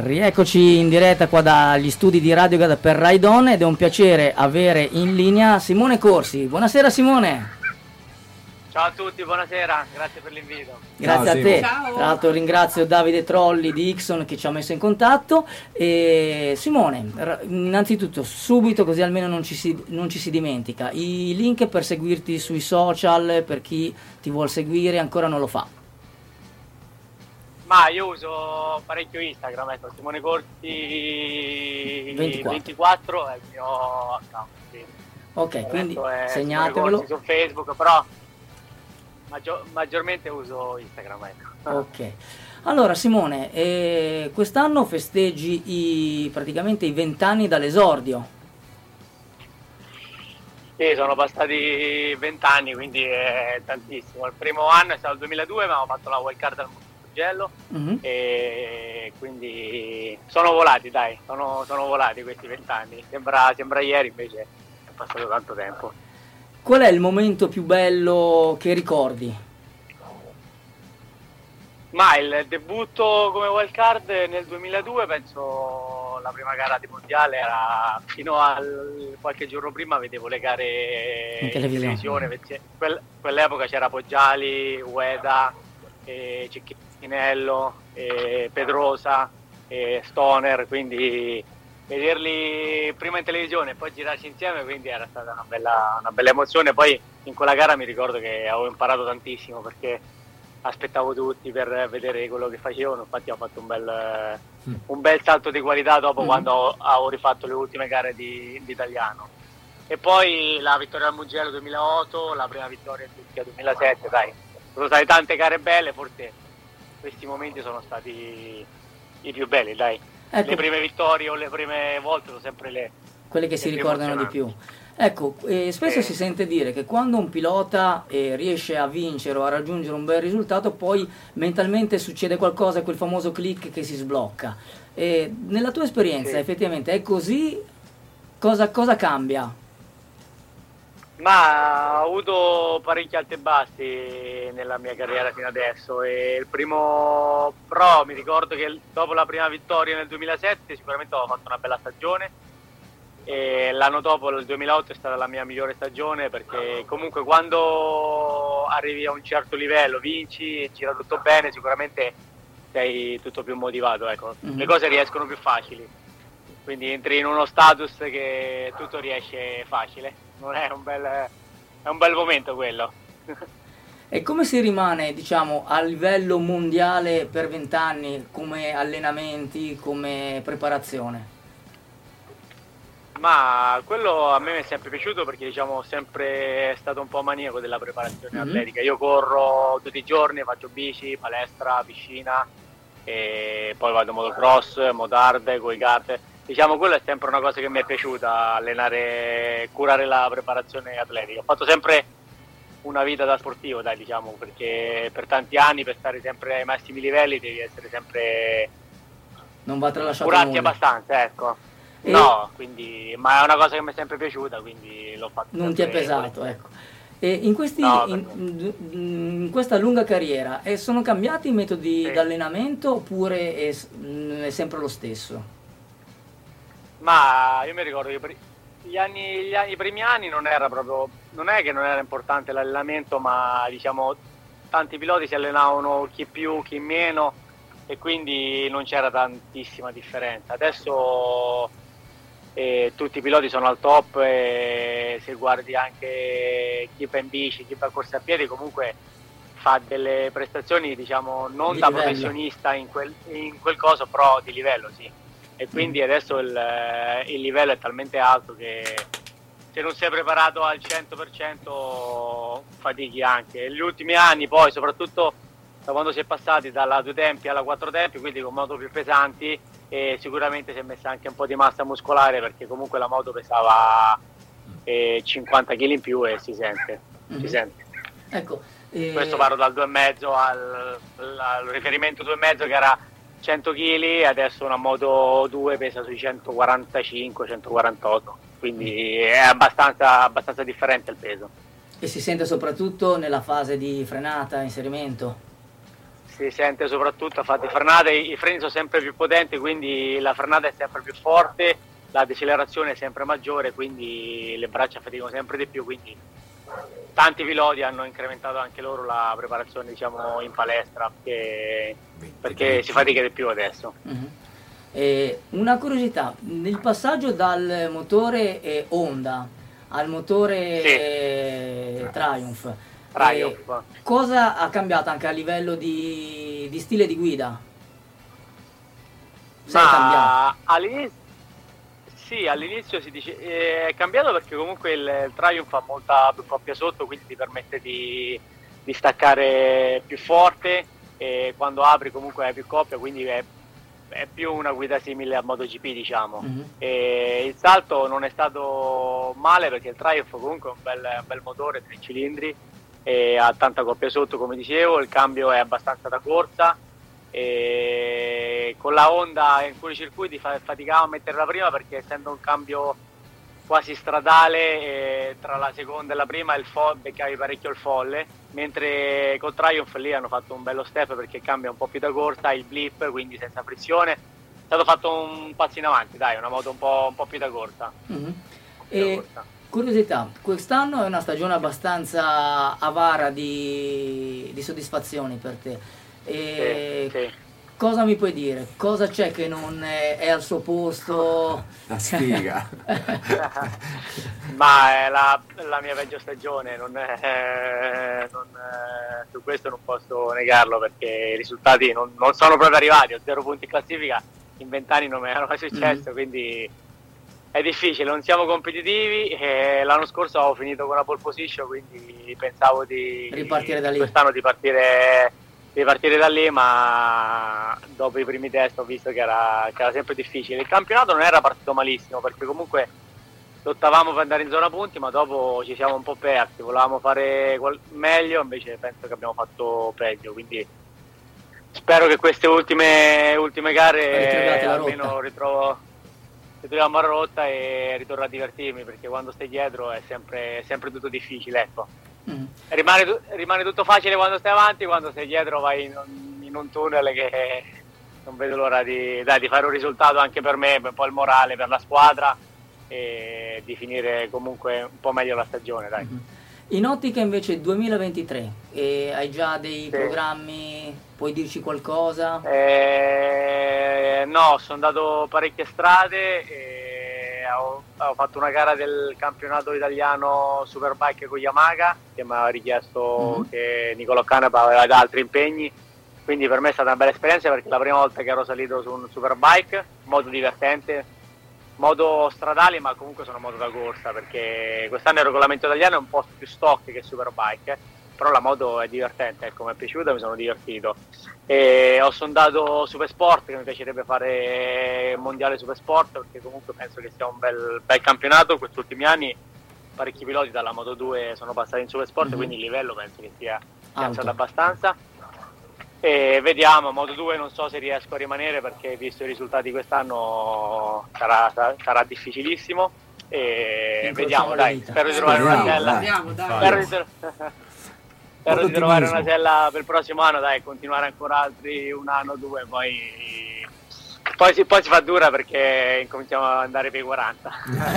Rieccoci in diretta qua dagli studi di Radio Garda per Ride On ed è un piacere avere in linea Simone Corsi. Buonasera Simone. Ciao a tutti, buonasera, grazie per l'invito. Grazie Ciao, a te. Ciao. Tra l'altro ringrazio Davide Trolli di Ixon che ci ha messo in contatto. E Simone, r- innanzitutto subito così almeno non ci, si, non ci si dimentica, i link per seguirti sui social, per chi ti vuol seguire ancora non lo fa. Ma io uso parecchio Instagram, ecco, Simone Corsi ventiquattro. ventiquattro è il mio account. Sì. Ok, Il quindi resto è segnatevelo. Simone Corsi su Facebook, però maggio- maggiormente uso Instagram, ecco. Ok. Allora Simone, eh, quest'anno festeggi i, praticamente i vent'anni dall'esordio. Sì, sono passati vent'anni, quindi è tantissimo. Il primo anno è stato il duemiladue, ma ho fatto la wild card al Mugello Mhm. e quindi sono volati, dai, sono, sono volati questi vent'anni. Sembra, sembra ieri, invece è passato tanto tempo. Qual è il momento più bello che ricordi? Ma il debutto come wild card nel duemiladue, penso la prima gara di mondiale era fino a qualche giorno prima, vedevo le gare In televisione. perché quel- quell'epoca c'era Poggiali, Ueda, eh, Cecchinello, eh, Pedrosa, eh, Stoner, quindi vederli prima in televisione e poi girarci insieme, quindi era stata una bella, una bella emozione. Poi in quella gara mi ricordo che avevo imparato tantissimo perché aspettavo tutti per vedere quello che facevano, infatti ho fatto un bel, un bel salto di qualità dopo Mm. quando ho, ho rifatto le ultime gare di, di italiano. E poi la vittoria al Mugello duemilaotto, la prima vittoria in Turchia duemilasette, dai, sono state tante gare belle, forse questi momenti sono stati i più belli, dai. Ecco. Le prime vittorie o le prime volte sono sempre le Quelle che si le più ricordano di emozionanti. più. Ecco, eh, spesso Eh. si sente dire che quando un pilota eh, riesce a vincere o a raggiungere un bel risultato, poi mentalmente succede qualcosa, quel famoso click che si sblocca. Eh, nella tua esperienza, Sì. effettivamente è così? Cosa, cosa cambia? Ma ho avuto parecchi alti e bassi nella mia carriera fino adesso e il primo pro mi ricordo che dopo la prima vittoria nel duemilasette sicuramente ho fatto una bella stagione e l'anno dopo, il duemilaotto, è stata la mia migliore stagione perché comunque quando arrivi a un certo livello, vinci e gira tutto bene, sicuramente sei tutto più motivato, ecco. Mhm. Le cose riescono più facili, quindi entri in uno status che tutto riesce facile. Non è un bel, è un bel momento quello. E come si rimane, diciamo, a livello mondiale per vent'anni, come allenamenti, come preparazione? Ma quello a me mi è sempre piaciuto perché diciamo sempre stato un po' maniaco della preparazione Mhm. atletica. Io corro tutti i giorni, faccio bici, palestra, piscina e poi vado motocross, motard, coi kart. Diciamo quello è sempre una cosa che mi è piaciuta, allenare, curare la preparazione atletica. Ho fatto sempre una vita da sportivo, dai, diciamo, perché per tanti anni per stare sempre ai massimi livelli devi essere sempre Non va tralasciato curarti nulla. abbastanza, ecco. E- No, quindi, ma è una cosa che mi è sempre piaciuta, quindi l'ho fatto. Non ti è sempre pesato, ecco. E in, questi, No, per in, in questa lunga carriera eh, sono cambiati i metodi Sì. di allenamento oppure è, s- mh, è sempre lo stesso? Ma io mi ricordo che per gli anni, gli anni- i primi anni non era proprio, non è che non era importante l'allenamento, ma diciamo tanti piloti si allenavano chi più, chi meno e quindi non c'era tantissima differenza. Adesso eh, tutti i piloti sono al top e se guardi anche chi va in bici, chi va a corsa a piedi, comunque fa delle prestazioni diciamo non Di da livello. professionista in quel, in quel coso, però di livello sì. E quindi adesso il, il livello è talmente alto che se non sei preparato al cento per cento fatichi anche. Negli ultimi anni poi, soprattutto da quando si è passati dalla due tempi alla quattro tempi, quindi con moto più pesanti, e sicuramente si è messa anche un po' di massa muscolare perché comunque la moto pesava eh, cinquanta chili in più e si sente, Mhm. si sente. Ecco, eh, Questo parlo dal due e mezzo al, al riferimento due e mezzo che era cento chili, adesso una moto due pesa sui centoquarantacinque centoquarantotto, quindi è abbastanza, abbastanza differente il peso. e si sente soprattutto nella fase di frenata, inserimento. si sente soprattutto a fare frenate, i freni sono sempre più potenti, quindi la frenata è sempre più forte, la decelerazione è sempre maggiore, quindi le braccia faticano sempre di più, quindi tanti piloti hanno incrementato anche loro la preparazione, diciamo, in palestra, perché, perché si fatica di più adesso. Mm-hmm. Eh, una curiosità, nel passaggio dal motore eh, Honda al motore Sì. eh, Triumph, Triumph. eh, cosa ha cambiato anche a livello di, di stile di guida? Se è cambiato? Ma all'inizio, sì, all'inizio si dice eh, è cambiato perché comunque il, il Triumph ha molta più coppia sotto, quindi ti permette di, di staccare più forte, e quando apri comunque hai più coppia, quindi è, è più una guida simile a MotoGP, diciamo. Mm-hmm. E il salto non è stato male perché il Triumph comunque è un bel, un bel motore, tre cilindri, e ha tanta coppia sotto, come dicevo, il cambio è abbastanza da corsa, e con la Honda in alcuni circuiti fa- faticavo a metterla prima perché essendo un cambio quasi stradale, eh, tra la seconda e la prima il fo- beccavi parecchio il folle, mentre con Triumph lì hanno fatto un bello step perché cambia un po' più da corsa, il blip, quindi senza frizione, è stato fatto un passo in avanti, dai, una moto un po', un po' più da corsa. Mm-hmm. E curiosità, quest'anno è una stagione abbastanza avara di, di soddisfazioni per te. E Sì, sì. cosa mi puoi dire? Cosa c'è che non è, è al suo posto? La sfiga. Ma è la, la mia peggio stagione, non è, non è- su questo non posso negarlo perché i risultati non, non sono proprio arrivati, ho zero punti in classifica, in vent'anni non mi era mai successo, Mm. quindi è difficile, non siamo competitivi, e l'anno scorso avevo finito con la pole position, quindi pensavo di Ripartire da lì. quest'anno di partire, di partire da lì, ma dopo i primi test ho visto che era, che era sempre difficile. Il campionato non era partito malissimo perché comunque lottavamo per andare in zona punti, ma dopo ci siamo un po' persi, volevamo fare qual- meglio, invece penso che abbiamo fatto peggio, quindi spero che queste ultime, ultime gare Ritrovate la almeno rotta. ritrovo, ritroviamo la rotta e ritorno a divertirmi, perché quando stai dietro è sempre, è sempre tutto difficile, ecco. Mm. Rimane, tu- rimane tutto facile quando stai avanti, quando stai dietro vai in, un- in un tunnel che non vedo l'ora di, dai, di fare un risultato anche per me, per poi il morale, per la squadra, e di finire comunque un po' meglio la stagione, dai. In ottica invece duemilaventitré, e hai già dei Sì. programmi, puoi dirci qualcosa? Eh, no, sono andato parecchie strade, e ho, ho fatto una gara del campionato italiano Superbike con Yamaha che mi aveva richiesto Mhm. che Nicolò Canapa aveva altri impegni, quindi per me è stata una bella esperienza perché è la prima volta che ero salito su un Superbike, moto divertente, moto stradale, ma comunque sono moto da corsa perché quest'anno il regolamento italiano è un po' più stock che Superbike, eh, però la moto è divertente, ecco, mi è piaciuta, mi sono divertito. E ho sondato Supersport, che mi piacerebbe fare mondiale Supersport perché comunque penso che sia un bel, bel campionato. Questi ultimi anni parecchi piloti dalla Moto due sono passati in Supersport, Mhm. quindi il livello penso che sia Alto. alzato abbastanza. E vediamo, Moto due non so se riesco a rimanere perché visto i risultati quest'anno sarà, sarà, sarà difficilissimo, e Incrociamo vediamo, le dai, dita. spero di trovare una Speriamo, sella. dai. Speriamo, dai. Spero di, tro- spero di trovare una ottimismo. sella per il prossimo anno, dai, continuare ancora altri un anno o due, poi, poi, si, poi si fa dura perché incominciamo ad andare per i quaranta.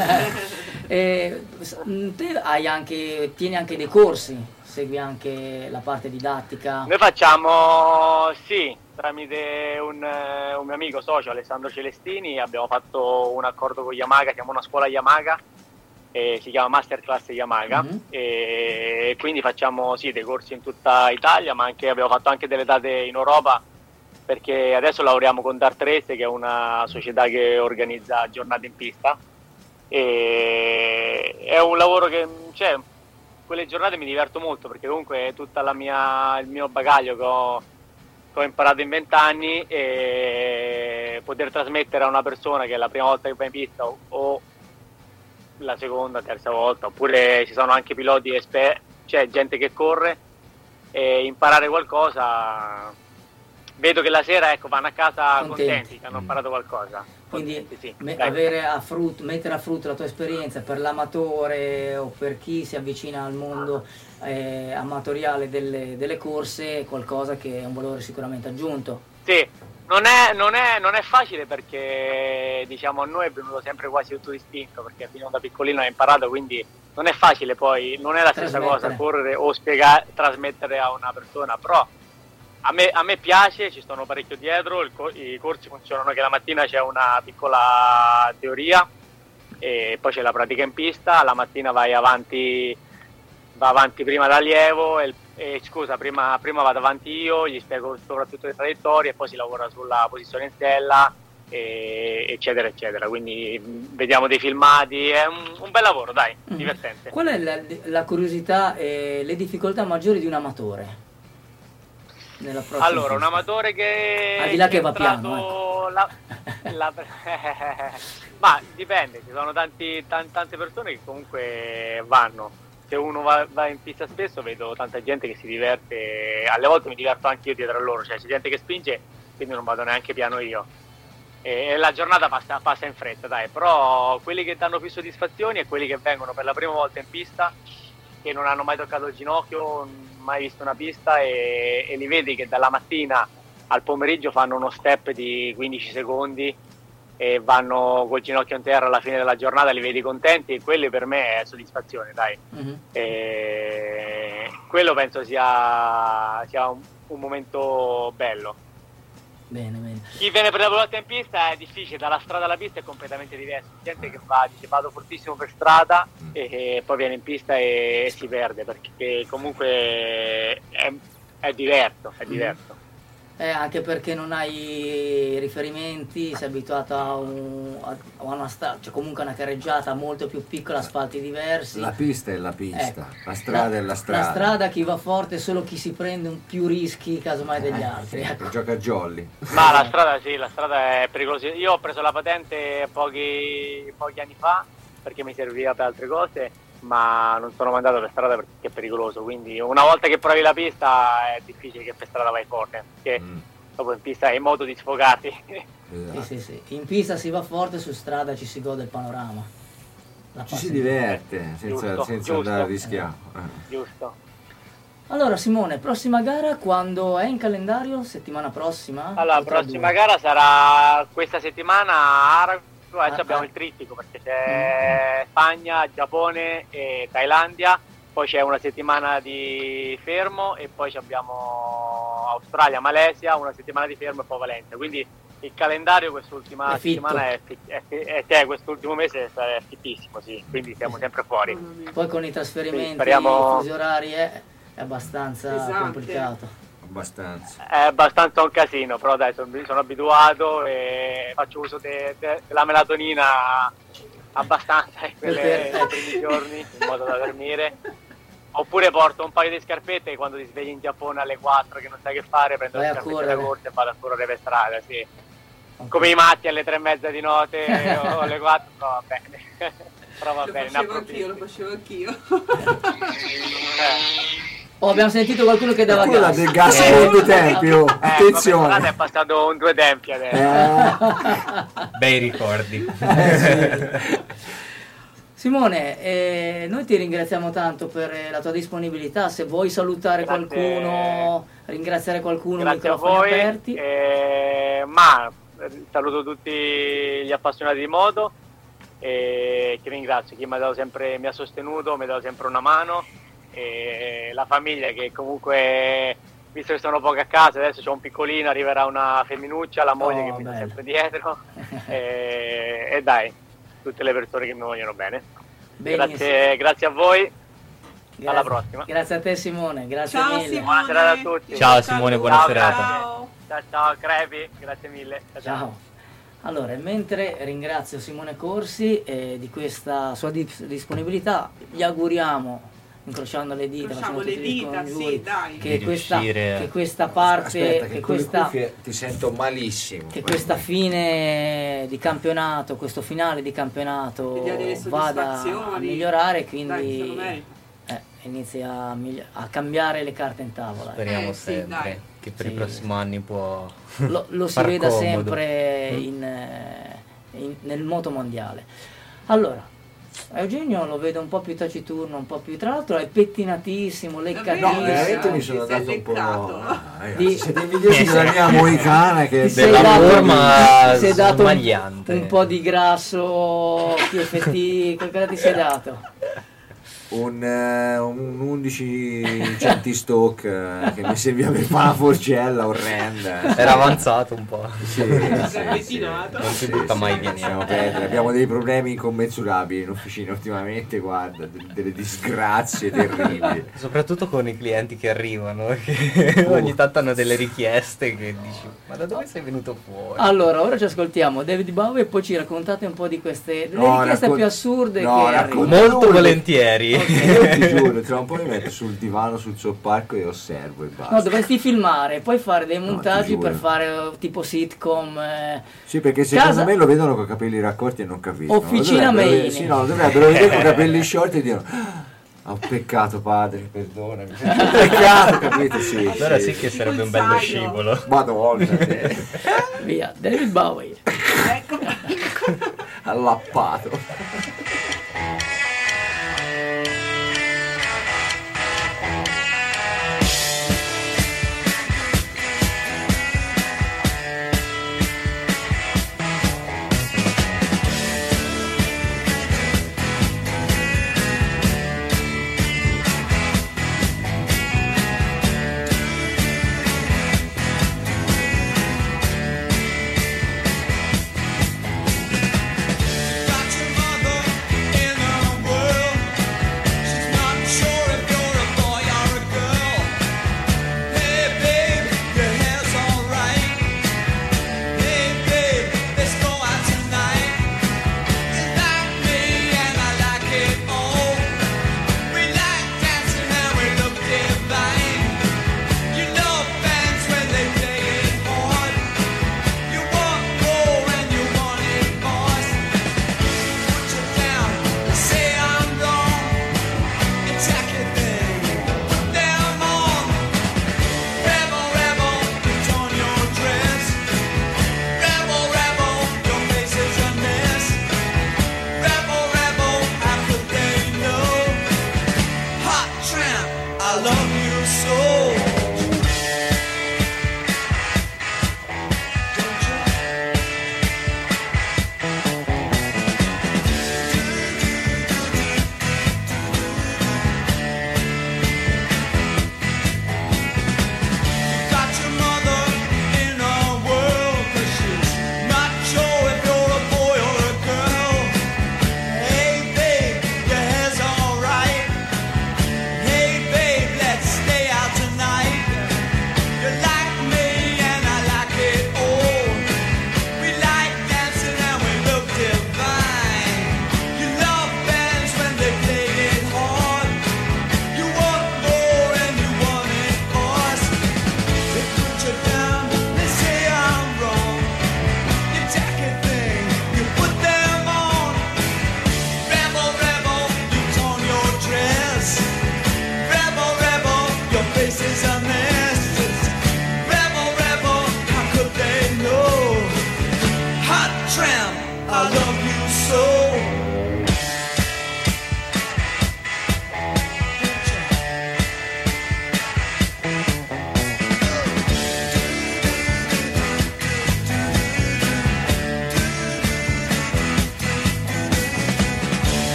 E, s- mh, te hai anche, tieni anche dei corsi, segui anche la parte didattica. Noi facciamo, sì, tramite un, eh, un mio amico socio, Alessandro Celestini, abbiamo fatto un accordo con Yamaha, siamo una scuola Yamaha, e si chiama Masterclass Yamaha, Mhm. e quindi facciamo sì, dei corsi in tutta Italia, ma anche, abbiamo fatto anche delle date in Europa, perché adesso lavoriamo con Dart Race, che è una società che organizza giornate in pista, e è un lavoro che, cioè, quelle giornate mi diverto molto perché comunque è tutta la mia, il mio bagaglio che ho, che ho imparato in vent'anni, e poter trasmettere a una persona che è la prima volta che va in pista o, o la seconda, terza volta, oppure ci sono anche piloti esperti, cioè gente che corre, e imparare qualcosa vedo che la sera ecco, vanno a casa Contenti. contenti, che hanno imparato qualcosa. Quindi Contenti, sì. me- Dai. avere a frutto, mettere a frutto la tua esperienza per l'amatore o per chi si avvicina al mondo eh, amatoriale delle, delle corse è qualcosa che è un valore sicuramente aggiunto. Sì, non è, non, è, non è facile perché diciamo a noi è venuto sempre quasi tutto distinto, perché fino da piccolino hai imparato, quindi non è facile poi, non è la stessa cosa correre o spiegare, trasmettere a una persona, però a me, a me piace, ci sto parecchio dietro, il co- i corsi funzionano che la mattina c'è una piccola teoria e poi c'è la pratica in pista, la mattina vai avanti, va avanti prima l'allievo, e, il- e, scusa, prima, prima vado avanti io, gli spiego soprattutto le traiettorie e poi si lavora sulla posizione in sella, e, eccetera eccetera, quindi mh, vediamo dei filmati, è un, un bel lavoro, dai, Mm. divertente. Qual è la, la curiosità e le difficoltà maggiori di un amatore? Nell'approccio in Allora, un pista? amatore che Al di là che è va entrato piano, ecco. la- la- ma dipende, ci sono tanti, tan- tante persone che comunque vanno. Se uno va, va in pista spesso vedo tanta gente che si diverte, alle volte mi diverto anche io dietro a loro, cioè c'è gente che spinge, quindi non vado neanche piano io. E la giornata passa, passa in fretta, dai, però quelli che danno più soddisfazioni è quelli che vengono per la prima volta in pista, che non hanno mai toccato il ginocchio, mai visto una pista e, e li vedi che dalla mattina al pomeriggio fanno uno step di quindici secondi e vanno col ginocchio in terra alla fine della giornata, li vedi contenti e quello per me è soddisfazione, dai. Mhm. E quello penso sia, sia un, un momento bello. Bene, bene. Chi viene per la prima volta in pista è difficile, dalla strada alla pista è completamente diverso. C'è gente che va, dice vado fortissimo per strada e, e poi viene in pista e, e si perde, perché comunque è, è diverso, è diverso. Eh, anche perché non hai riferimenti, sei abituato a, un, a a una strada, cioè comunque una carreggiata molto più piccola, asfalti diversi. La pista è la pista, Ecco. la strada è la strada. La strada chi va forte è solo chi si prende un più rischi casomai degli altri. Ecco. Che gioca a jolly. Ma la strada sì, la strada è pericolosa. Io ho preso la patente pochi, pochi anni fa perché mi serviva per altre cose, ma non sono mai andato per strada perché è pericoloso, quindi una volta che provi la pista è difficile che per strada vai forte, perché Mm. dopo in pista hai modo di sfogarti. Sì, sì, sì. In pista si va forte, su strada ci si gode il panorama. La Ci si passeggiata. diverte senza, Giusto, senza giusto. andare a rischiare. Giusto. Allora Simone, prossima gara quando è in calendario? Settimana prossima? Allora, la O tra prossima due? gara sarà questa settimana a Arago, adesso Ah, abbiamo ah. il trittico perché c'è Spagna, Giappone e Thailandia, poi c'è una settimana di fermo e poi ci abbiamo Australia, Malesia, una settimana di fermo e poi Valencia, quindi il calendario quest'ultima È fitto. settimana è, fi- è, fi- è, cioè, quest'ultimo mese è fittissimo, sì, quindi siamo sempre fuori. Poi con i trasferimenti, Sì, speriamo- i fusi orari è, è abbastanza Pesante. complicato. Abbastanza. È abbastanza un casino, però dai, sono, sono abituato e faccio uso de- de- della melatonina abbastanza in quelle- Perché- nei primi giorni, in modo da dormire. Oppure porto un paio di scarpette quando ti svegli in Giappone alle quattro che non sai che fare, prendo Vai le a scarpette da correre. corsa e vado a correre per strada, sì. Come i matti alle tre e mezza di notte o alle quattro, però va bene. Però va Lo bene, ne facevo anch'io, lo approfitto. facevo anch'io. Eh. Oh, abbiamo sentito qualcuno che dava Quella gas. del gas Eh, con due tempi, oh. Eh, Attenzione. Attenzione. È passato un due tempi adesso. Eh, Bei ricordi. Simone, eh, noi ti ringraziamo tanto per eh, la tua disponibilità. Se vuoi salutare Grazie. qualcuno, ringraziare qualcuno, Grazie a microfoni voi, aperti. eh, ma eh, saluto tutti gli appassionati di moto e ti ringrazio, chi mi ha dato sempre, mi ha sostenuto, mi ha dato sempre una mano, e la famiglia che comunque, visto che sono poco a casa, adesso c'ho un piccolino, arriverà una femminuccia, la moglie Oh, che mi sta bello. sempre dietro e, e dai, tutte le persone che mi vogliono bene. Benissimo. Grazie, grazie a voi, Grazie. alla prossima. Grazie a te Simone, grazie Ciao mille. Simone. Buona serata a tutti. Ciao Simone, buona Ciao, serata. Ciao. Ciao, ciao Crepi, grazie mille. Ciao. Allora, mentre ringrazio Simone Corsi eh, di questa sua dis- disponibilità, gli auguriamo, incrociando le dita, Incrociamo facendo le tutti gli dita, scongiuri, sì, dai. che Di questa, riuscire- che questa parte, Aspetta, che, che con le questa, cuffie ti sento malissimo. che questa fine di campionato, questo finale di campionato Che dia delle vada a soddisfazioni. migliorare, Dai, se lo quindi merita. eh, inizi a, migli- a cambiare le carte in tavola. Speriamo Eh, sì, sempre. dai. che per Sì. i prossimi anni può lo, lo si far veda comodo. sempre Mm. in, eh, in- nel moto mondiale. Allora, Eugenio lo vedo un po' più taciturno, un po' più, tra l'altro è pettinatissimo, leccatissimo. No, veramente mi sono Ti sei dato un po'. leccato. Ah, ragazzi, Di- siete invidiosi della mia moicana che Ti sei della dato- forma ti sei dato un, smagliante. un po' di grasso T F T, che cosa ti sei dato? un, eh, un undici centistock eh, che mi serviva per fare una forcella orrenda. Era avanzato un po'. Sì, Era sì, pettinato. Non si butta mai via Lasciamo niente. perdere, abbiamo dei problemi incommensurabili in officina ultimamente, guarda, de- delle disgrazie terribili. Soprattutto con i clienti che arrivano, che ogni tanto hanno delle richieste che dici, ma da dove sei venuto fuori? Allora, ora ci ascoltiamo David Bowie e poi ci raccontate un po' di queste delle No, richieste raccon- più assurde no, che raccon- arrivano. Molto volentieri. Io ti giuro, tra un po' mi metto sul divano sul soppalco e osservo e basta. No, dovresti filmare, poi fare dei No, montaggi ti per giuro. fare eh, tipo sitcom. eh. Sì, perché secondo Casa- me lo vedono con i capelli raccolti e non capiscono. Officina Lo dovrebbero- Main. Sì, no, lo dovrebbero vedere con i capelli short e dicono "Ah, ho peccato padre, perdonami". Ho peccato, capito? Sì. Allora sì che sarebbe un bello scivolo. Madonna, sì. Via, David Bowie. Ecco. Allappato. Got your mother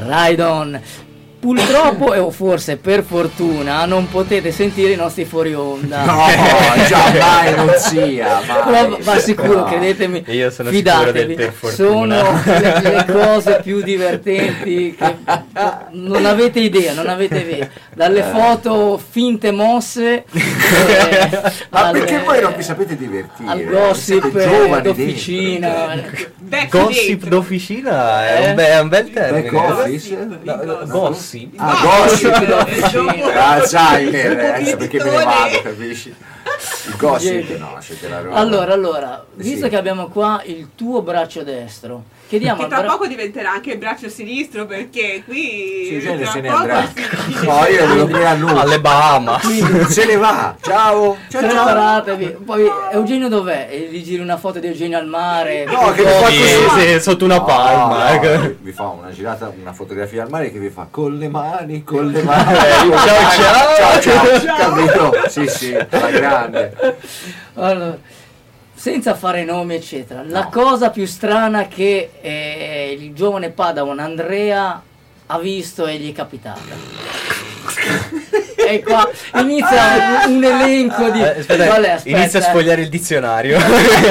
Ride On. Purtroppo, o forse per fortuna, non potete sentire i nostri fuori onda. No, già mai non sia. Mai. Ma, ma sicuro, No. credetemi, Io sono fidatevi, sicuro del per fortuna. sono le, le cose più divertenti che non avete idea, non avete idea. Dalle foto finte mosse, eh, Ma al- perché voi non vi sapete divertire? al gossip Siete giovani d'officina. Back Gossip dentro. d'officina è, Eh? un be- è un bel termine. Back office? No, no, gossip. Ah, gossip d'officina. Alzheimer, Dopo adesso perché me ne Vittore. vado, capisci? Il gossip, no, siete la roba. Allora, allora, visto Sì. che abbiamo qua il tuo braccio destro, chiediamo Che al tra bra- poco diventerà anche il braccio sinistro perché qui Sì, Eugenio tra se ne poco andrà. si- No, io devo dire a lui. Alle Bahamas. Se ne va. Ciao. Ciao, ciao. preparatevi. Poi Eugenio dov'è? E gli giri una foto di Eugenio al mare. No, che mi Poi- fa Sì, così. sì, sotto una No, palma. no, ecco. vi fa una girata, una fotografia al mare che vi fa con le mani, con le mani. ciao, ciao. ciao, ciao. Capito? Sì, sì, la grande. Allora, senza fare nomi eccetera, la No. cosa più strana che eh, il giovane Padawan Andrea ha visto e gli è capitata. E qua inizia un, un elenco di... Eh, aspetta, Vabbè, aspetta, inizia a eh. sfogliare il dizionario.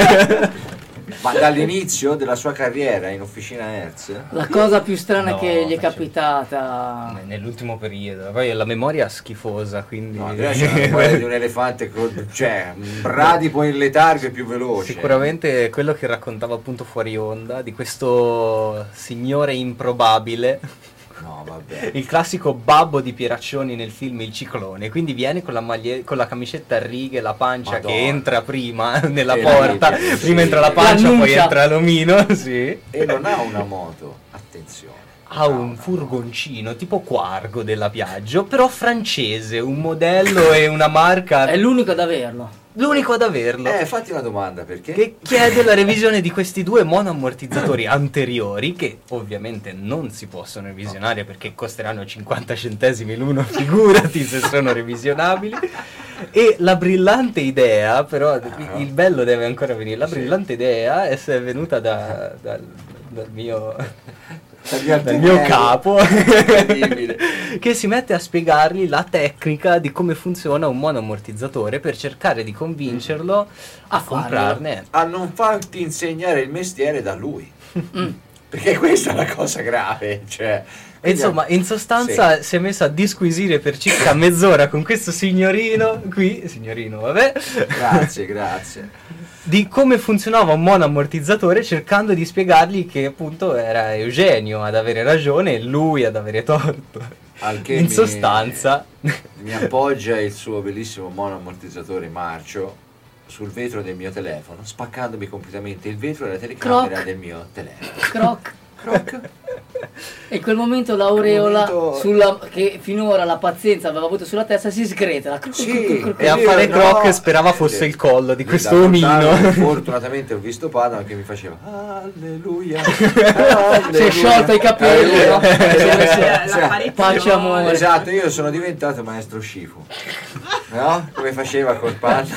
Ma dall'inizio della sua carriera in officina Hertz, La cosa più strana No, che gli è faccio- capitata... Nell'ultimo periodo, poi la memoria schifosa, quindi no, Andrea c'è la memoria di un elefante, con, cioè un bradipo in letargo e più veloce. sicuramente quello che raccontava appunto fuori onda di questo signore improbabile. No, vabbè. Il classico babbo di Pieraccioni nel film Il Ciclone, quindi viene con la, maglie- con la camicetta a righe, la pancia Madonna. che entra prima nella Che porta, ride, sì. prima entra la pancia, poi L'annuncia. entra l'omino, sì. E non ha una moto, attenzione. Ha un furgoncino tipo Quargo della Piaggio, però francese, un modello e una marca, È l'unico ad averlo. l'unico ad averlo. Eh, fatti una domanda, perché? Che chiede la revisione di questi due monoammortizzatori anteriori che ovviamente non si possono revisionare perché costeranno cinquanta centesimi l'uno, figurati se sono revisionabili. E la brillante idea, però il bello deve ancora venire, la brillante idea è se è venuta da- dal, dal mio... Dal mio dal mio Antonelli. capo Incredibile. che si mette a spiegargli la tecnica di come funziona un monoammortizzatore per cercare di convincerlo a A farlo. comprarne. A non farti insegnare il mestiere da lui. Mm. Perché questa è la cosa grave, cioè... E quindi- insomma, in sostanza si è messo a disquisire per circa mezz'ora con questo signorino qui, signorino, vabbè, Grazie, grazie. di come funzionava un monoammortizzatore, cercando di spiegargli che appunto era Eugenio ad avere ragione e lui ad avere torto. Al che In mi- sostanza, Mi appoggia il suo bellissimo monoammortizzatore marcio sul vetro del mio telefono, spaccandomi completamente il vetro e la telecamera Croc. del mio telefono. Croc. Croc. E in quel momento l'aureola Quel momento- sulla, che finora la pazienza aveva avuto sulla testa si sgretola. Sì, e a io fare no, croc sperava fosse eh, il collo di lì questo da lontano, omino. Fortunatamente ho visto Padova che mi faceva alleluia. Si è sciolto i capelli, no? Alleluia. Si è messo- Cioè, Pace e amore. Esatto, io sono diventato maestro Shifu. No? Come faceva col panno.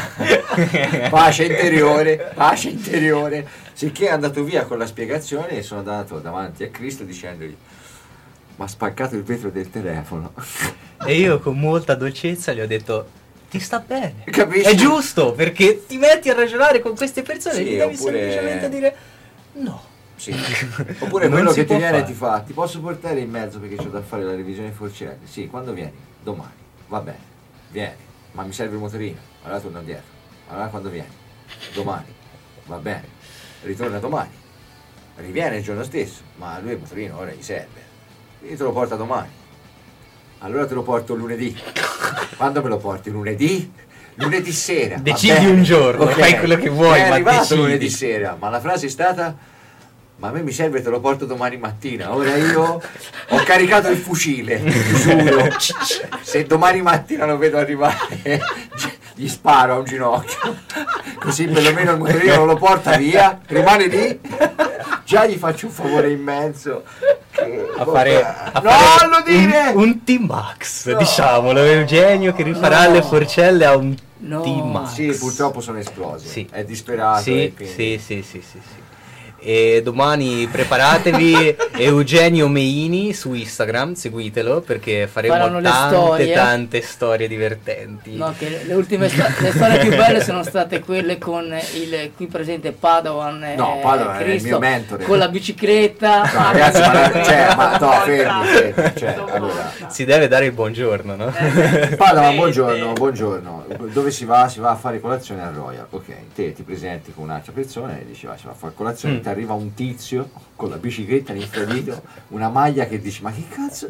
Pace interiore, pace interiore. Sicché è andato via con la spiegazione e sono andato davanti a Cristo dicendogli: ma ha spaccato il vetro del telefono. E io con molta dolcezza gli ho detto: ti sta bene, Capisci? è giusto, perché ti metti a ragionare con queste persone, Sì, gli devi oppure- semplicemente dire no. Sì. Oppure Non quello si che ti può viene e fare. ti fa: ti posso portare in mezzo perché c'ho da fare la revisione forcelli? Sì, quando vieni? Domani. Va bene, vieni, ma mi serve il motorino. Allora torno indietro. Allora quando vieni? Domani. Va bene, ritorna domani. Riviene il giorno stesso, ma a lui il motorino ora gli serve. Quindi te lo porta domani. Allora te lo porto lunedì. Quando me lo porti? Lunedì? Lunedì sera. va Decidi bene. un giorno, Ok. fai quello che vuoi, È ma arrivato decidi. lunedì sera, ma la frase è stata: ma a me mi serve, te lo porto domani mattina. Ora io ho caricato il fucile, giuro. Se domani mattina lo vedo arrivare, gli sparo a un ginocchio. Così perlomeno il motorino non lo porta via, rimane lì. Già gli faccio un favore immenso. Che- A fare, a no, fare lo dire! un, un T-Max, No. diciamolo, Eugenio che rifarà No. le forcelle a un No. T-Max. Sì, purtroppo sono esplosi. Sì. È disperato. Sì, e quindi- sì, sì, sì, sì, sì. E domani preparatevi Eugenio Meini su Instagram, seguitelo perché faremo Faranno le tante storie. tante storie divertenti. No, che le ultime sto- le storie più belle sono state quelle con il qui presente Padawan, eh, No, Padawan è il Cristo, mio mentore. con la bicicletta. No, ragazzi, ma, cioè, ma no, fermi, fermi, cioè, allora, Si deve dare il buongiorno, no? Padawan, buongiorno, buongiorno. Dove si va? Si va a fare colazione al Royal. Ok, te ti presenti con un'altra persona e dici va, si va a fare colazione, Mm. ti arriva un tizio con la bicicletta, l'infradito, una maglia che dici ma che cazzo?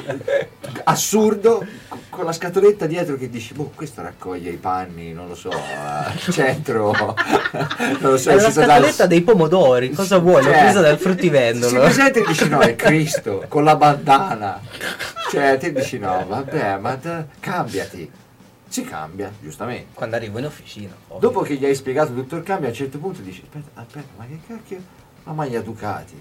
Assurdo, con la scatoletta dietro che dici boh, questo raccoglie i panni, non lo so, al centro, non lo so, È è una uscito dal- scatoletta dei pomodori, cosa vuoi? L'ho Cioè, presa dal si fruttivendolo. presenta e dici no, è Cristo, con la bandana. Cioè, te dici no, vabbè, ma da- cambiati. Si cambia, giustamente. Quando arrivo in officina. ovvio. Dopo che gli hai spiegato tutto il cambio, a un certo punto dici, aspetta, aspetta, ma che cacchio? La maglia Ducati.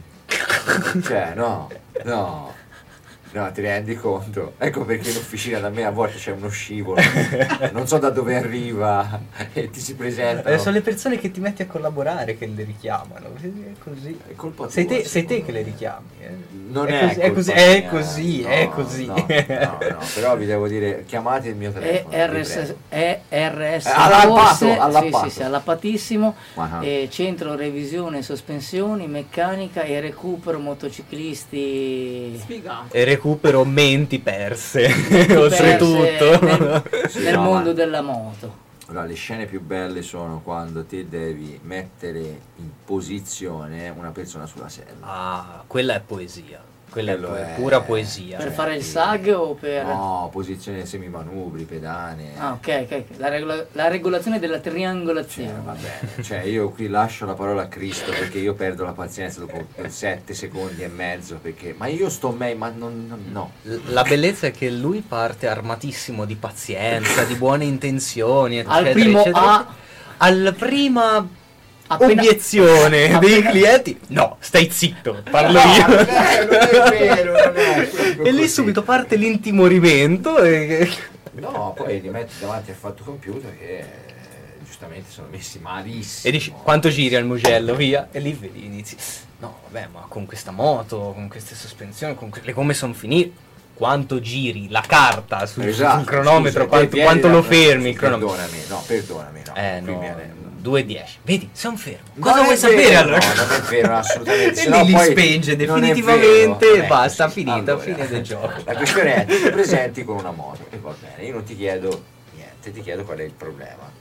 Cioè, no, no. No, ti rendi conto? Ecco perché in officina da me a volte c'è uno scivolo, non so da dove arriva e ti si presenta. Eh, sono le persone che ti metti a collaborare che le richiamano. È così. È colpa Sei tua, te, sei te secondo che me. le richiami. eh. Non è, è, così, è così, colpa è mia, così, no, è così. No, no, no, però vi devo dire, chiamate il mio E telefono. vi R S, prego. E R S Allappato, Forse, allappato. sì, sì, sì, allappatissimo. Ah. eh, centro revisione sospensioni, meccanica e recupero motociclisti. Sfigato. E recupero menti perse, perse oltretutto. nel, Sì, nel no, mondo ma- della moto. Allora, le scene più belle sono quando te devi mettere in posizione una persona sulla sella. Ah, quella è poesia. Quella è, Quello po- è- pura poesia. Per Cioè, fare il sì. S A G o per... No, posizione semimanubri, pedane. Ah, ok, ok. La, regola- la regolazione della Cioè, triangolazione. va bene. Cioè, io qui lascio la parola a Cristo perché io perdo la pazienza dopo sette secondi e mezzo. Perché, ma io sto meglio, ma non, non- no. L- La bellezza è che lui parte armatissimo di pazienza, di buone intenzioni, eccetera, Al primo eccetera. A- Al prima Appena- obiezione appena- dei clienti, no, stai zitto, parlo No, io. non è, non è vero, non è proprio E lì così. subito parte l'intimorimento e... No, poi li metti davanti al fatto computer che eh, giustamente sono messi malissimo. E dici, quanto giri al Mugello, via? E lì vedi, inizi, no, vabbè, ma con questa moto, con queste sospensioni, con que- le gomme sono finite. Quanto giri la carta sul, Esatto, sul cronometro, scusa, quanto, te vieni quanto da- lo fermi il cronometro? Perdonami, no, perdonami, no. Eh qui no, viene- due e dieci. Vedi, sono fermo. Non Cosa è vuoi vero, sapere allora? No, non è vero, assolutamente. E sennò lì li poi spenge non è definitivamente vero, non è basta, così. finita, Allora, fine del gioco. La questione è, tu ti presenti con una moto e va bene, io non ti chiedo niente, ti chiedo qual è il problema.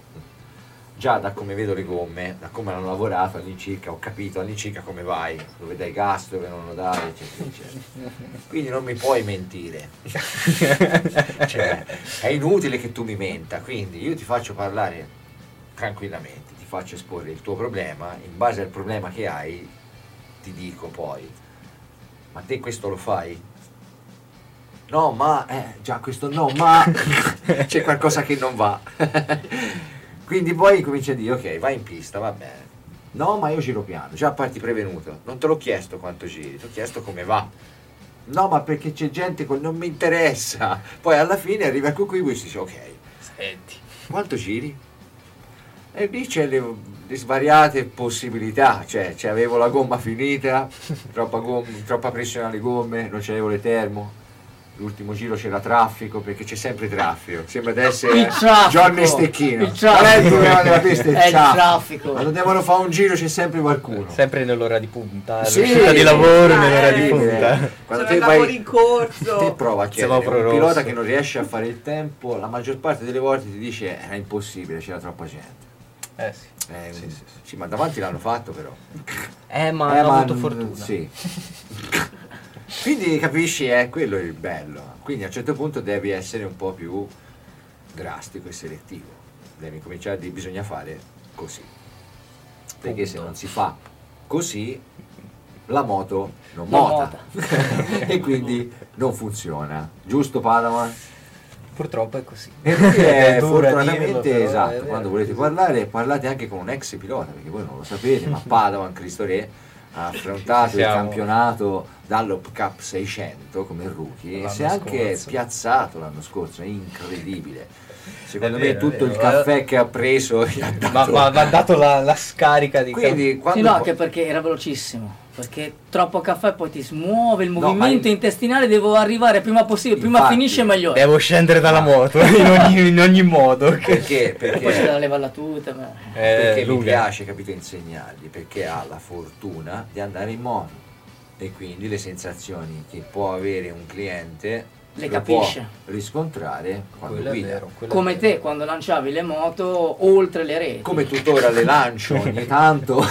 Già da come vedo le gomme, da come hanno lavorato all'incirca, ho capito all'incirca come vai, dove dai gas, dove non lo dai, eccetera, eccetera. Quindi non mi puoi mentire. Cioè, è inutile che tu mi menta, quindi io ti faccio parlare tranquillamente, ti faccio esporre il tuo problema, in base al problema che hai ti dico poi, ma te questo lo fai? No, ma, eh, già questo no, ma c'è qualcosa che non va. Quindi poi comincia a dire, ok, vai in pista, va bene. No, ma io giro piano, già parti prevenuto, non te l'ho chiesto quanto giri, ti ho chiesto come va. No, ma perché c'è gente che non mi interessa. Poi alla fine arriva qui qui e si dice, ok, Senti. quanto giri? E lì c'è le, le svariate possibilità, cioè, cioè avevo la gomma finita, troppa, gomma, troppa pressione alle gomme, non c'avevo le termo. L'ultimo giro c'era traffico perché c'è sempre traffico. Sembra di essere Il traffico, Johnny Stecchino. il Qual è il traffico. problema della pista? Il È il traffico. traffico. Quando devono fare un giro c'è sempre qualcuno. Sempre nell'ora di punta, Sì, l'uscita di lavoro eh, nell'ora di sì, punta. Quando Sono te i lavori vai, in corso. te prova a chiedere Semaforo un pilota rosso. che non riesce a fare il tempo, la maggior parte delle volte ti dice era impossibile, c'era troppa gente. Eh sì. Eh, Sì, sì, sì. sì, ma davanti l'hanno fatto però. Eh, ma Eh, hanno ma avuto n- fortuna. Sì. Quindi capisci, è quello il bello. Quindi a un certo punto devi essere un po' più drastico e selettivo. Devi cominciare a dire bisogna fare così. Perché Punto. se non si fa così, la moto non Non mota. E quindi non funziona. Giusto Padawan? Purtroppo è così. E lui è È dura fortunatamente dirlo, però, è esatto, vero, quando è volete così. parlare, parlate anche con un ex pilota, perché voi non lo sapete, ma Padawan Cristo Re ha affrontato il Siamo- campionato Dunlop Cup seicento come rookie e L'anno si è anche scorso. piazzato l'anno scorso, è incredibile. Secondo È me vero, tutto è il vero. caffè che ha preso gli ha Ma, dato... ma, ma ha dato la, la scarica di Quindi Sì, quando... no, anche perché era velocissimo. Perché troppo caffè poi ti smuove il No, movimento ma in- intestinale, devo arrivare prima possibile, prima Infatti, finisce meglio è. devo scendere dalla moto in ogni, in ogni modo. Perché? E poi c'è Perché... da levare la tuta. ma- Eh, perché mi Luca. piace, capito, insegnargli, perché ha la fortuna di andare in moto e quindi le sensazioni che può avere un cliente Le lo può capisce. riscontrare quando Quello è guida. vero, quello è Come vero. te quando lanciavi le moto oltre le reti. Come tuttora le lancio ogni tanto.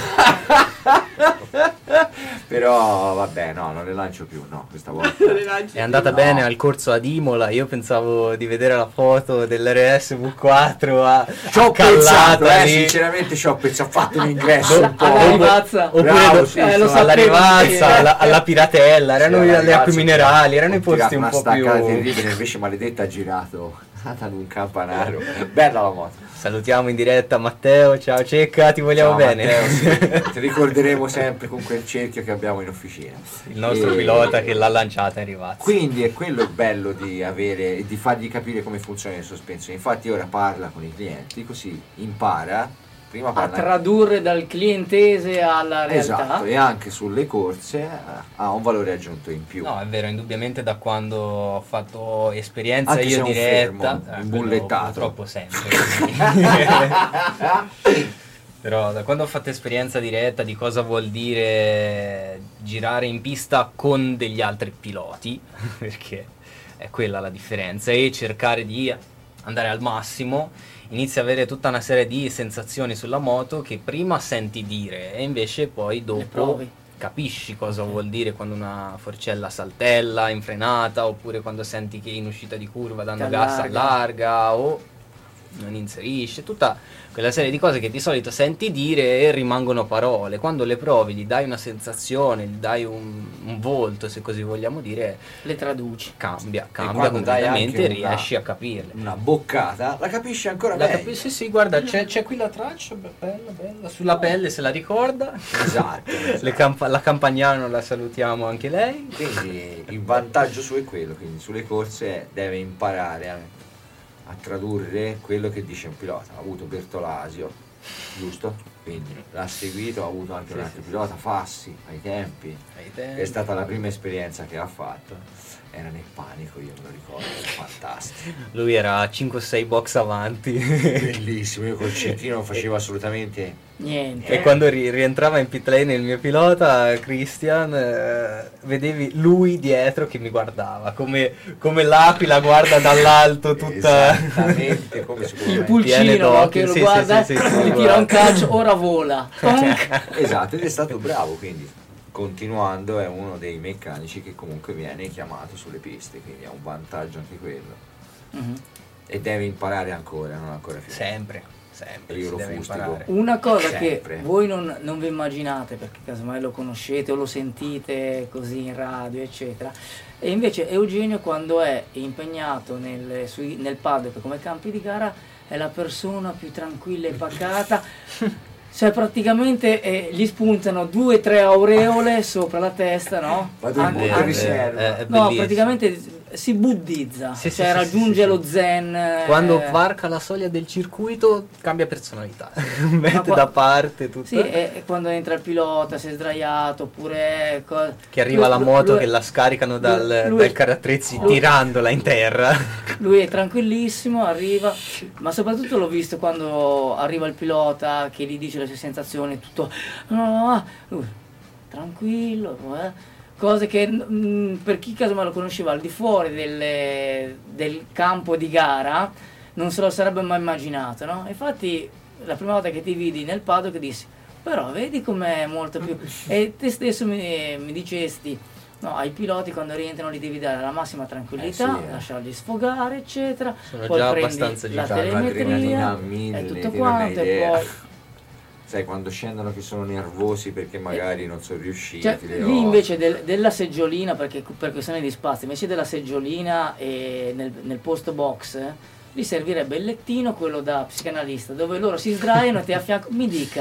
Però vabbè, no, non le lancio più, no, questa volta. È andata No. bene al corso ad Imola, io pensavo di vedere la foto dell'R S V quattro a Ci ho accallata pensato, eh, lì. sinceramente ci ho pensato, ho fatto un ingresso Alla- un po'. alla rivazza. Oppure Bravo, do- sì, eh, sì, lo sì. alla sapevo Rivazza, che- alla, alla Piratella, erano Sì, alla le acque ragazza minerali, erano ho i posti tirato un una po' più... staccata terribile, invece maledetta ha girato ad un campanaro. Bella la moto. Salutiamo in diretta Matteo, ciao Cecca, ti vogliamo Ciao, bene. Matteo, sì. Ti ricorderemo sempre con quel cerchio che abbiamo in officina. Il nostro E- pilota che l'ha lanciata è Rivazza. Quindi è quello il bello di avere e di fargli capire come funziona il sospensione. Infatti ora parla con i clienti, così impara. Prima A parla tradurre dal clientese alla realtà. esatto, e anche sulle corse eh, ha un valore aggiunto in più. No, è vero, indubbiamente da quando ho fatto esperienza Anche se è io un diretta, fermo, eh, imbullettato. quello purtroppo sempre. Però da quando ho fatto esperienza diretta di cosa vuol dire girare in pista con degli altri piloti, perché è quella la differenza, e cercare di andare al massimo, inizi a avere tutta una serie di sensazioni sulla moto che prima senti dire e invece poi dopo provi. capisci cosa vuol dire quando una forcella saltella in frenata, oppure quando senti che in uscita di curva dando Ti gas allarga. allarga o non inserisce, tutta quella serie di cose che di solito senti dire e rimangono parole. Quando le provi gli dai una sensazione, gli dai un, un volto, se così vogliamo dire, Le traduci. cambia, E cambia quando dai completamente e anche una- riesci a capirle. Una boccata, la capisci ancora La meglio. capisci? Sì, guarda, c'è, c'è qui la traccia, be- bella, bella, sulla pelle se la ricorda. Esatto, esatto. Le campa- la Campagnano la salutiamo anche lei. Quindi il vantaggio su è quello, quindi sulle corse deve imparare a, a tradurre quello che dice un pilota. Ha avuto Bertolasio, giusto? Quindi l'ha seguito, ha avuto anche Sì, un altro sì, pilota, Fassi, ai tempi. Ai tempi. È stata la prima esperienza che ha fatto. Era nel panico, io me lo ricordo, fantastico. Lui era cinque sei box avanti. Bellissimo, io col centino non facevo assolutamente Niente. E quando ri- rientrava in pit lane il mio pilota, Christian, eh, vedevi lui dietro che mi guardava, come, come l'aquila guarda dall'alto tutta... esattamente come si può Il vedere. Piene pulcino no, d'occhi, che lo sì, guarda, sì, sì, sì, gli guarda. tira un calcio, ora vola. Tonk. Esatto, ed è stato bravo, quindi continuando è uno dei meccanici che comunque viene chiamato sulle piste, quindi ha un vantaggio anche quello. Mhm. E deve imparare ancora, non ancora finito. Sempre, sempre. E io si lo deve fustigo. imparare. Una cosa Sempre. che voi non, non vi immaginate, perché casomai lo conoscete o lo sentite così in radio, eccetera, e invece Eugenio quando è impegnato nel, sui- nel paddock come campi di gara è la persona più tranquilla e pacata. Cioè praticamente eh, gli spuntano due o tre aureole sopra la testa, no? Vado in Anche- punto anche- riserva. Eh, è no, bellissimo. praticamente si buddizza, Sì, sì, cioè sì, raggiunge sì, sì, lo sì. zen. eh, Quando varca la soglia del circuito cambia personalità, mette qua- da parte tutto. Sì, e, e quando entra il pilota, si è sdraiato, oppure... co- Che arriva la lui- moto lui- che la scaricano dal, lui- dal carattrezzi lui- tirandola in terra. Lui è tranquillissimo, arriva, ma soprattutto l'ho visto quando arriva il pilota che gli dice le sue sensazioni, tutto... No, no, no, lui, tranquillo, eh. Cose che mm, per chi casomai lo conosceva al di fuori delle- del campo di gara non se lo sarebbe mai immaginato, no? Infatti la prima volta che ti vidi nel paddock dissi, però vedi com'è molto più... E te stesso mi, mi dicesti, no, ai piloti quando rientrano li devi dare la massima tranquillità, Eh sì, eh. lasciarli sfogare, eccetera, Sono poi già prendi abbastanza la agitati. telemetria L'adrenalina a mille, e tutto ti non hai quanto, e idea. poi... Sai, quando scendono che sono nervosi perché magari non sono riusciti. Cioè, le lì ossa. invece del- della seggiolina, perché per questione di spazio, invece della seggiolina e nel, nel post box, eh, lì servirebbe il lettino, quello da psicanalista, dove loro si sdraiano e ti a fianco, mi dica,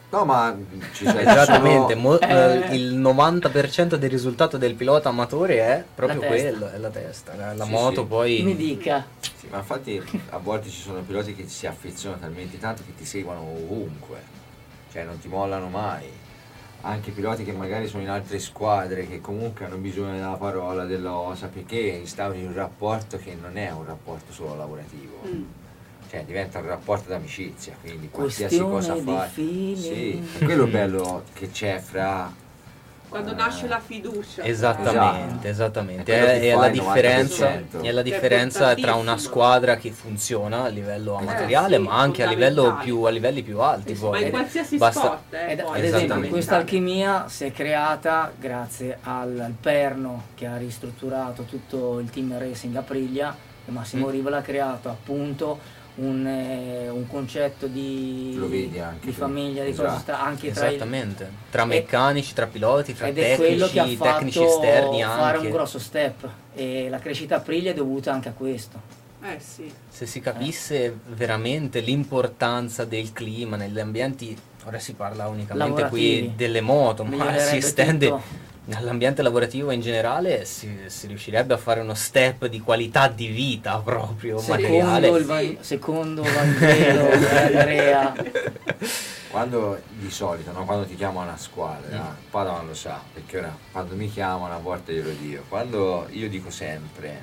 No, ma ci sei Esattamente, sono- mo- Eh. eh, il novanta per cento del risultato del pilota amatore è proprio La testa. quello, è la testa. La, la Sì, moto sì. poi... Mi dica. Sì, ma infatti a volte ci sono piloti che si affezionano talmente tanto che ti seguono ovunque, cioè non ti mollano mai. Anche piloti che magari sono in altre squadre che comunque hanno bisogno della parola, della osa, perché instauri un rapporto che non è un rapporto solo lavorativo. Mm. Cioè diventa un rapporto d'amicizia, quindi qualsiasi Questione cosa di fai. feeling. Sì, è quello bello che c'è fra Quando eh, nasce la fiducia. Esattamente, Esatto. esattamente. È quello È, che è fa la il differenza, novanta per cento. è la Che è differenza tra una importantissimo. squadra che funziona a livello amatoriale, sì, ma anche a livello fondamentale. più, a livelli più alti. Insomma, poi. in qualsiasi Basta- sport, eh, Ed- poi. ad esempio, Esattamente. questa alchimia si è creata grazie al, al Perno che ha ristrutturato tutto il team racing Aprilia e Massimo Mm. Rivola ha creato appunto un, eh, un concetto di, Lo vedi anche di tu. famiglia, di Esatto. cose stra- anche tra i- Esattamente, tra meccanici, tra piloti, tra ed è quello che ha tecnici, tecnici fatto esterni fare anche. un grosso step e la crescita Aprilia è dovuta anche a questo. Eh sì. Se si capisse veramente l'importanza del clima negli ambienti, ora si parla unicamente Lavorativi. qui delle moto, ma Migliorerebbe si estende tutto. all'ambiente lavorativo in generale, si, si riuscirebbe a fare uno step di qualità di vita proprio materiale. Secondo il Van- secondo Vangelo di Andrea. Quando di solito, no? Quando ti chiamo a una squadra, Mm. Padova lo sa, perché ora quando mi chiamano a volte glielo dico, quando io dico sempre,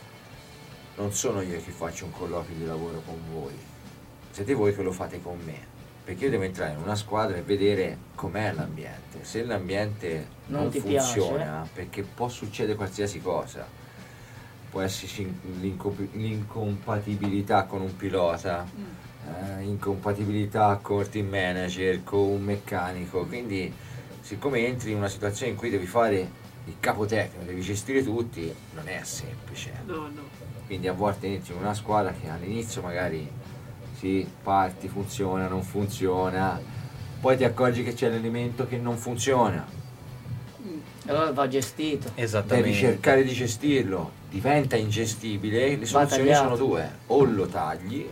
non sono io che faccio un colloquio di lavoro con voi, siete voi che lo fate con me, perché io devo entrare in una squadra e vedere com'è l'ambiente, se l'ambiente Non non, ti funziona, perché può succedere qualsiasi cosa, può esserci l'incomp- l'incompatibilità con un pilota, eh, incompatibilità con il team manager, con un meccanico, quindi siccome entri in una situazione in cui devi fare il capo tecnico, devi gestire tutti, non è semplice. No, no. Quindi a volte entri in una squadra che all'inizio magari sì, parti, funziona, non funziona, poi ti accorgi che c'è l'elemento che non funziona, Allora va gestito. Esattamente. devi cercare di gestirlo, diventa ingestibile, le Va soluzioni tagliato. sono due, o lo tagli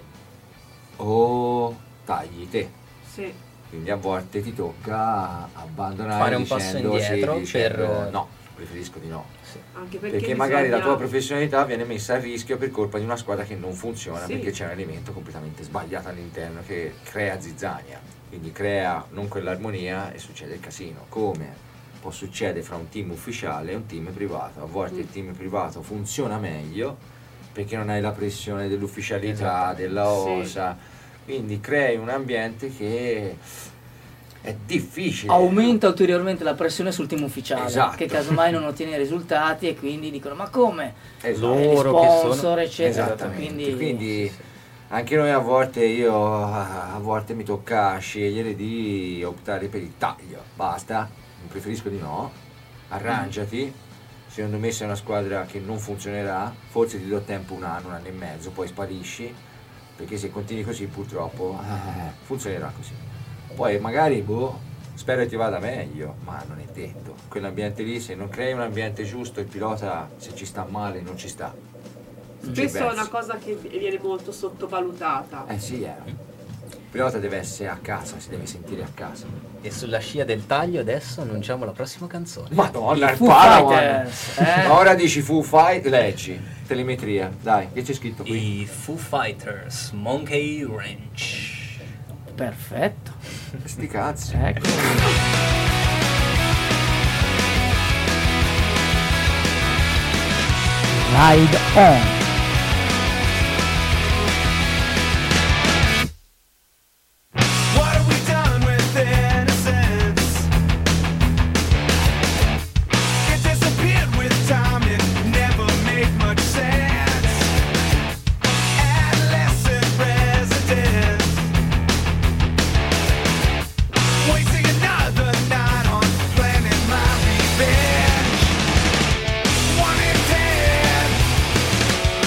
o tagli te. Sì. Quindi a volte ti tocca abbandonare Fare un passo dicendo, sì, indietro dicendo, per- no, preferisco di no. Anche perché, Perché magari la bisogna- tua professionalità viene messa a rischio per colpa di una squadra che non funziona, Sì. perché c'è un elemento completamente sbagliato all'interno che crea zizzania, quindi crea non quell'armonia e succede il casino, come può succedere fra un team ufficiale e un team privato. A volte Mm. il team privato funziona meglio perché non hai la pressione dell'ufficialità, Esatto. della Sì. osa, quindi crei un ambiente che è difficile. Aumenta ulteriormente la pressione sul team ufficiale Esatto. che casomai non ottiene i risultati e quindi dicono ma come? Esatto. Loro Gli che sponsor sono- eccetera. Esattamente, Quindi, quindi anche noi a volte io a volte mi tocca scegliere di optare per il taglio, basta, non preferisco di no, arrangiati, secondo me sei una squadra che non funzionerà, forse ti do tempo un anno, un anno e mezzo, poi sparisci, perché se continui così purtroppo eh, funzionerà così. Poi magari boh, spero che ti vada meglio, ma non è detto, quell'ambiente lì se non crei un ambiente giusto il pilota se ci sta male non ci sta. Non ci Spesso è pensa. una cosa che viene molto sottovalutata. Eh sì, eh. Il pilota deve essere a casa, si deve sentire a casa. E sulla scia del taglio adesso annunciamo la prossima canzone. Madonna, I il Foo Padawan! Fighters, eh? Ma ora dici Foo Fight, leggi, telemetria, dai, che c'è scritto qui? I Foo Fighters, Monkey Ranch. perfetto. Sti cazzi. Ecco. Ride on. What have we done with innocence? It disappeared with time, it never made much sense. Adolescent resident, wasting another night on planning my revenge. One in ten,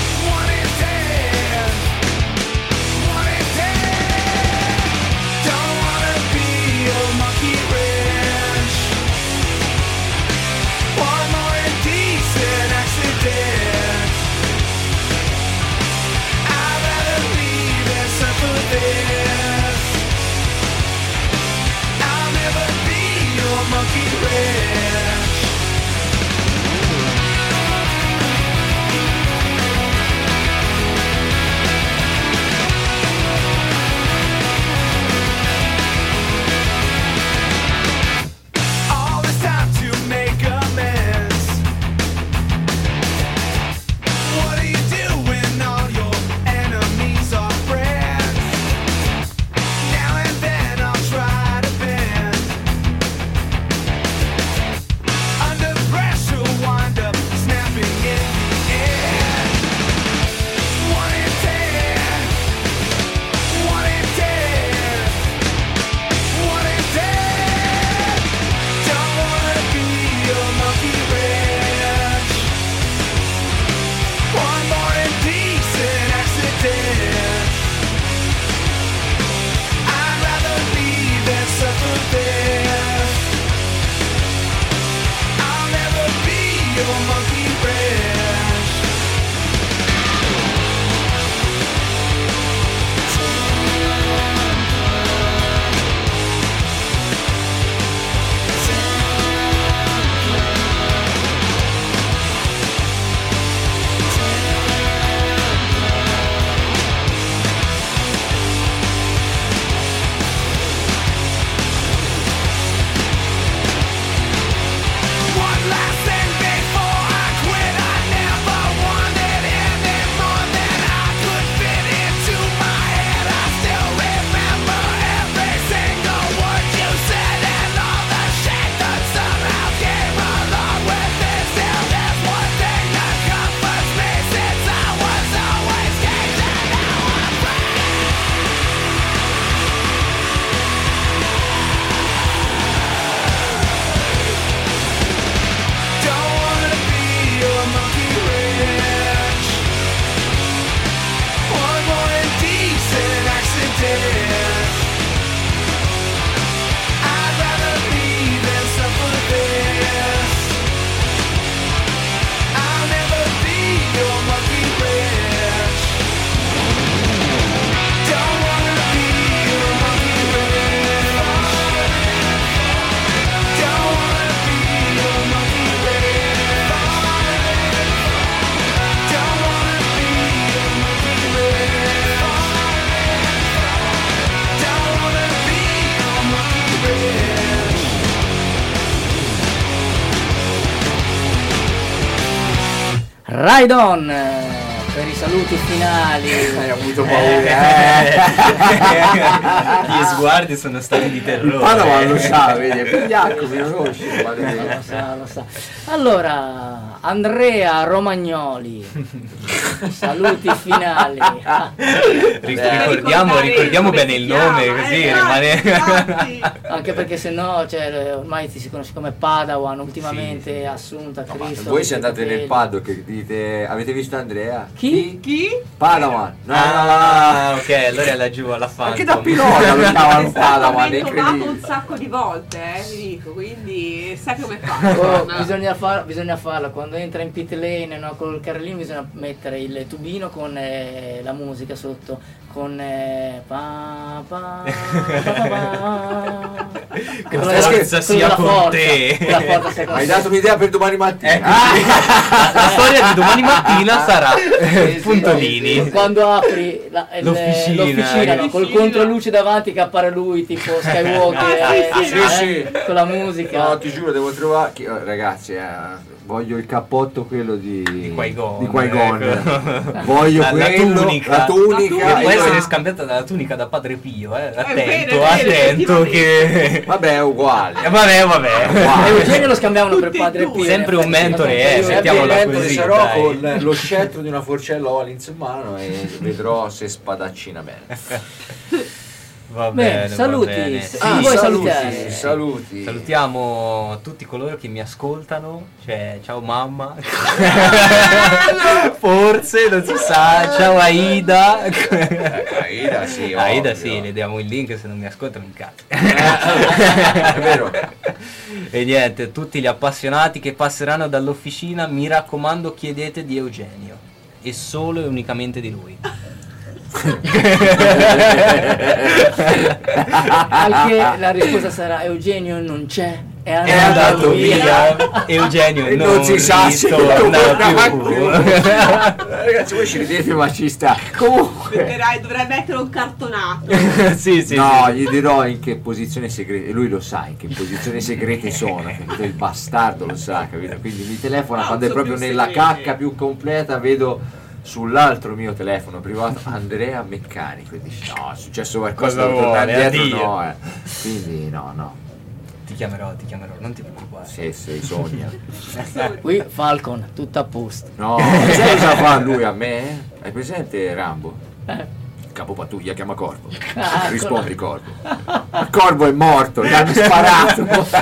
Ride on eh, per i saluti finali. Hai avuto paura, eh? Gli sguardi sono stati di terrore. Ma no, lo sa, vedi, è bianco, mi conosci. Lo sa, lo sa. Allora, Andrea Romagnoli, saluti finali. ricordiamo ricordiamo bene il nome, così rimane. Anche perché se no, cioè, ormai ti si conosce come Padawan, ultimamente sì, sì. Assunta no, Cristo. Voi se andate nel paddock che dite, avete visto Andrea? Chi? Chi? Padawan. No, ah, ok, allora laggiù alla Phantom. Anche da pilota lo chiamano Padawan, è provato incredibile. un sacco di volte, eh, vi dico, quindi sai come fa. Oh, bisogna, far, bisogna farlo, quando entra in pit lane, no, col carrellino bisogna mettere il tubino con eh, la musica sotto, con eh, pa, pa, pa, pa, pa. Questa scherza sia con te. Hai dato un'idea per domani mattina. Ecco, ah. la, la storia di domani mattina sarà eh, puntolini. Quando apri la, il, l'officina, l'officina no, col controluce davanti che appare lui tipo Skywalker eh, sì, eh, sì. con la musica. No, ti giuro, devo trovare oh, ragazzi, eh, voglio il cappotto quello di di Qui-Gon, di Qui-Gon. Ecco. Voglio la, quello, la tunica, la tunica che può e essere la... scambiata dalla tunica da Padre Pio, eh. Attento, vero, attento che vabbè è uguale. Eh, vabbè, vabbè. E Eugenio lo scambiavano per Padre Pio. Sempre un mentore, eh, mettiamola così. Sarò dai. con lo scettro di una forcella Olins in mano e vedrò se spadaccina bene. Va bene, bene, saluti. va bene. Sì, Ah, vuoi saluti, salutare? saluti. Salutiamo tutti coloro che mi ascoltano. Cioè, ciao mamma. Forse, non si sa. Ciao Aida. Eh, Aida sì, Aida ovvio. sì, le diamo il link, se non mi ascoltano in cazzo. È vero. E niente, tutti gli appassionati che passeranno dall'officina, mi raccomando, chiedete di Eugenio. E solo e unicamente di lui. Anche la risposta sarà Eugenio non c'è, è andato, è andato via, via. Eugenio e non, non si sa se tornerà più. più. Ragazzi, voi ci ridete ma ci sta. Comunque Metterai, dovrai mettere un cartonato. sì, sì, no, sì. gli dirò in che posizione segrete, e lui lo sa in che posizione segrete sono, capito? Il bastardo lo sa, capito? Quindi mi telefona No, quando è sono proprio più nella segrete. cacca più completa, vedo sull'altro mio telefono privato Andrea Meccanico e dici no, è successo qualcosa, Cosa devo tornare vuole? indietro, Addio. no, eh. Quindi no, no. Ti chiamerò, ti chiamerò, non ti preoccupare. Sì, sì, sogna. Qui Falcon, tutto a posto. No, sai cosa fa lui a me? Hai presente Rambo? Eh. Capo pattuglia chiama Corvo. Ah, Rispondi Corvo. Il Corvo è morto, gli hanno sparato.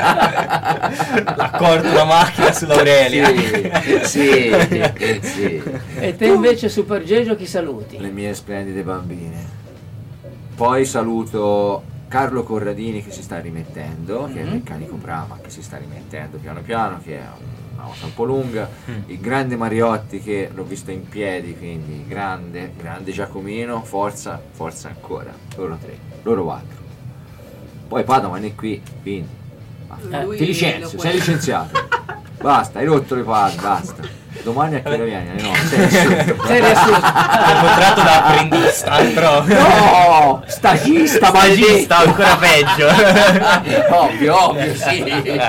L'ha corto la macchina sull'Aurelia. Sì, sì, sì, sì. E te invece Super Gegio chi saluti? Le mie splendide bambine. Poi saluto Carlo Corradini che si sta rimettendo, mm-hmm. che è il meccanico Brama che si sta rimettendo piano piano, che è una volta un po' lunga, mm. il grande Mariotti che l'ho visto in piedi, quindi grande, grande Giacomino, forza, forza ancora, loro tre, loro quattro. Poi Padawan è qui, quindi eh, Lui ti licenzio, sei licenziato, basta, hai rotto le palle, basta. Domani a che ora vieni? Alle nove, sei assunto. Sei riassunto. È contratto da apprendista, però. No, stagista, stagista, ancora peggio. Ovvio, ovvio, sì.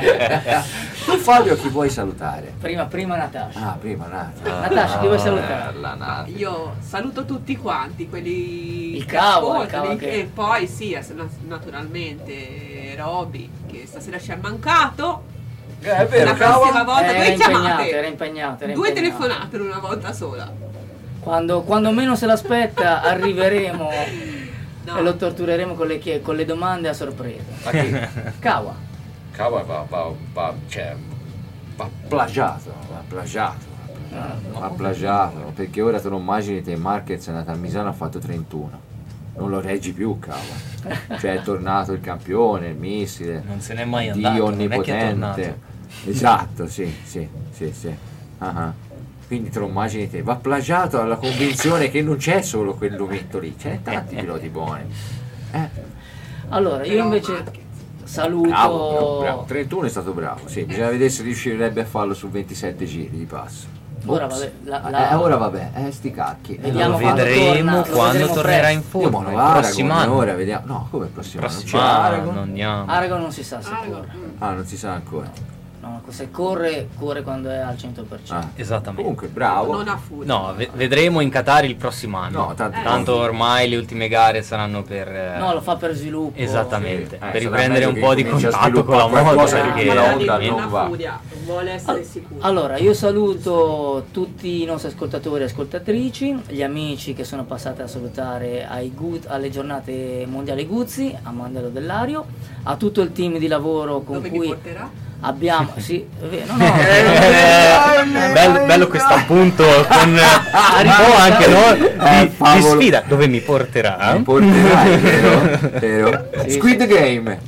Tu Fabio chi vuoi salutare? Prima, prima Natascia. Ah, prima Natascia. Natascia, chi vuoi salutare? La Natascia. Io saluto tutti quanti, quelli Il che cavo, il ascoltano, cavo e che- poi sì, ass- naturalmente Roby che stasera ci ha mancato. Eh, è vero, La prossima cavo. volta Era due impegnato, chiamate, era impegnato, era due impegnato. telefonate in una volta sola. Quando, quando meno se l'aspetta arriveremo No. e lo tortureremo con le, chie- con le domande a sorpresa. Ma chi? Kawa. Cavo va, va, va, cioè, va plagiato, va plagiato. Va plagiato, perché ora tu non immagini te Marquez è andato a Misano, ha fatto trentuno. Non lo reggi più, cavolo. Cioè è tornato il campione, il missile. Non se n'è mai Dio andato, non è che è onnipotente. tornato. Esatto, sì, sì, sì, sì. Ah-ah. Quindi te lo immagini te. Va plagiato alla convinzione che non c'è solo quel lumetto lì, c'è tanti piloti buoni. Eh, Allora, io Però invece Marquez. saluto... bravo, bravo, bravo. trentuno è stato bravo, sì, bisogna vedere se riuscirebbe a farlo su ventisette giri di passo. Ora Ops. vabbè, la- Eh, la- ora vabbè, eh, sti cacchi. Eh, Vediamo Lo quando vedremo torna, lo quando vedremo tornerà in presto. Io forma. mono il Aragon, prossimo anno. ora vediamo. No, come il prossimo anno? Non c'è Prossimo Aragon? anno andiamo. Aragon non si sa se Aragon, torna. mm. Ah, non si sa ancora. No, no, se corre, corre quando è al cento per cento. Ah, Esattamente. Comunque, bravo. Non a furia. No, ve- vedremo in Qatar il prossimo anno. No, tanto- Tanto ormai le ultime gare saranno per... eh, No, lo fa per sviluppo. Esattamente, Sì. Eh, per sarà riprendere meglio un che po' di cominci a contatto con la sviluppare moda, qualcosa perché che la onda ovviamente- non va. furia, vuole essere sicuro. Allora, io saluto tutti i nostri ascoltatori e ascoltatrici, gli amici che sono passati a salutare ai Gu- alle giornate mondiali Guzzi, a Mandello Dell'Ario, a tutto il team di lavoro con Dove mi cui porterà? abbiamo... Sì, è vero, no, no, Eh, bello, bello questo appunto con un po' anche no, di, Eh, di favolo. sfida. Dove mi porterà? Mi porterai, vero? Vero? Sì, Squid Game.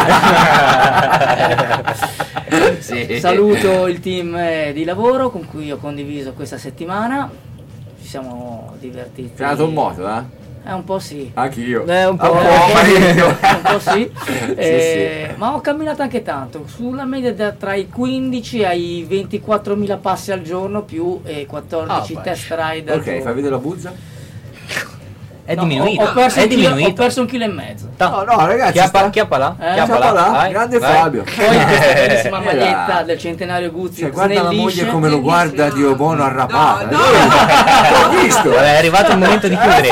Sì. Saluto il team eh, di lavoro con cui ho condiviso questa settimana, ci siamo divertiti. Sei andato in moto, eh? Eh, un po' sì. Anch'io. Eh, un po', Un po', eh, parecchio. un po' sì. Sì, Eh, sì. Ma ho camminato anche tanto, sulla media da- tra i quindici ai ventiquattromila passi al giorno più eh, quattordici Ah, beh. test ride al Ok, giorno. fai vedere la buzza? È No, diminuito. ho, ho perso è un chilo, ho diminuito. perso un chilo e mezzo. No, no, ragazzi. Chiappa, sta- chiappala, Eh? chiappala, Chiappala, vai, grande vai. Fabio. Poi questa bellissima Eh, maglietta là. del centenario Guzzi Cioè, guarda la snellisce. moglie come lo guarda Dio buono arrabbiata. No, no. L'ho visto. Vabbè, è arrivato il momento di chiudere.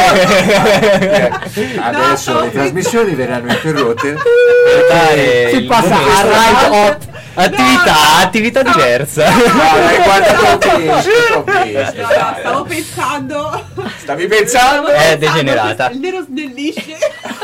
Adesso No, le no. trasmissioni verranno interrotte. Per dare Si il passa momento- a ride hot. Attività, attività diversa. No, dai, guarda che ho visto, che ho visto. No, no, stavo pensando. Stavi pensando? È degenerata. Il nero snellisce.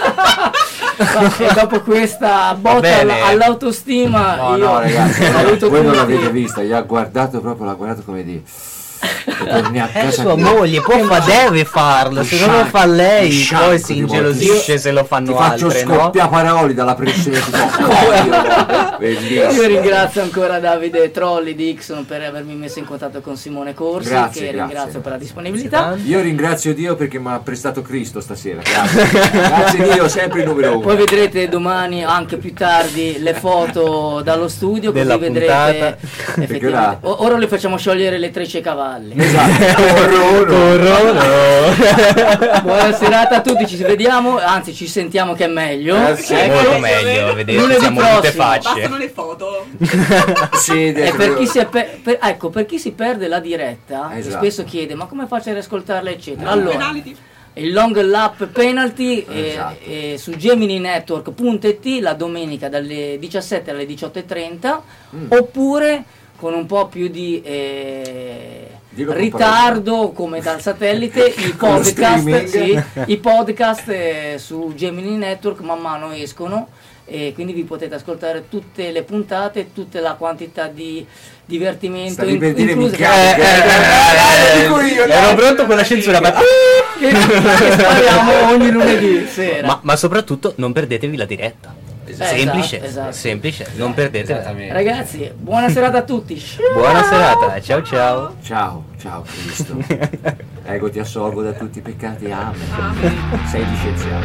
E dopo questa botta bene. alla- all'autostima No, io no, ragazzi, saluto voi non tutti. l'avete vista, gli ha guardato proprio, l'ha guardato come di... torni a È casa sua che- moglie, può ma deve farlo. Se non lo fa lei, poi si ingelosisce se lo Ti fanno faccio altre, no? scoppiare paroli dalla pressione. Ti do coglio. Bellissimo. Io ringrazio ancora Davide Trolli di Ixon per avermi messo in contatto con Simone Corsi, Grazie, che grazie. ringrazio per la disponibilità. Io ringrazio Dio perché mi ha prestato Cristo stasera. Grazie, grazie Dio, sempre il numero uno. Poi vedrete domani, anche più tardi, le foto dallo studio, Della così vedrete puntata. effettivamente. O- Ora le facciamo sciogliere le trecce ai cavalli. Esatto. Corrono. Buona serata a tutti, ci vediamo, anzi ci sentiamo che è meglio. Eh sì, Ecco. Molto meglio, vedete, Lunedì siamo tutte prossimo. facce. Bastano le foto. Sì, E dentro- per chi, si è per- per- ecco, per chi si perde la diretta, e Esatto. spesso chiede ma come faccio a riascoltarla eccetera. No, Allora, penalty. il long lap penalty eh, Esatto. eh, su gemini network punto it la domenica dalle diciassette alle diciotto e trenta Mm. oppure con un po' più di eh, Dillo con ritardo come dal satellite i Con lo podcast, streaming. sì, i podcast eh, su Gemini Network man mano escono e quindi vi potete ascoltare tutte le puntate, tutta la quantità di divertimento Stavi per dire incluse- minchiate, che- Eh, eh, dico io, ero dai. pronto con la censura, ma... che, che spariamo ogni lunedì sera. ma, ma soprattutto non perdetevi la diretta. Esatto, Semplice, esatto. semplice, non perdetela. Ragazzi, buona serata a tutti. Buona serata, ciao ciao. Ciao, ciao Cristo. Ego ti assolvo da tutti i peccati, amen. Amen. Sei licenziato.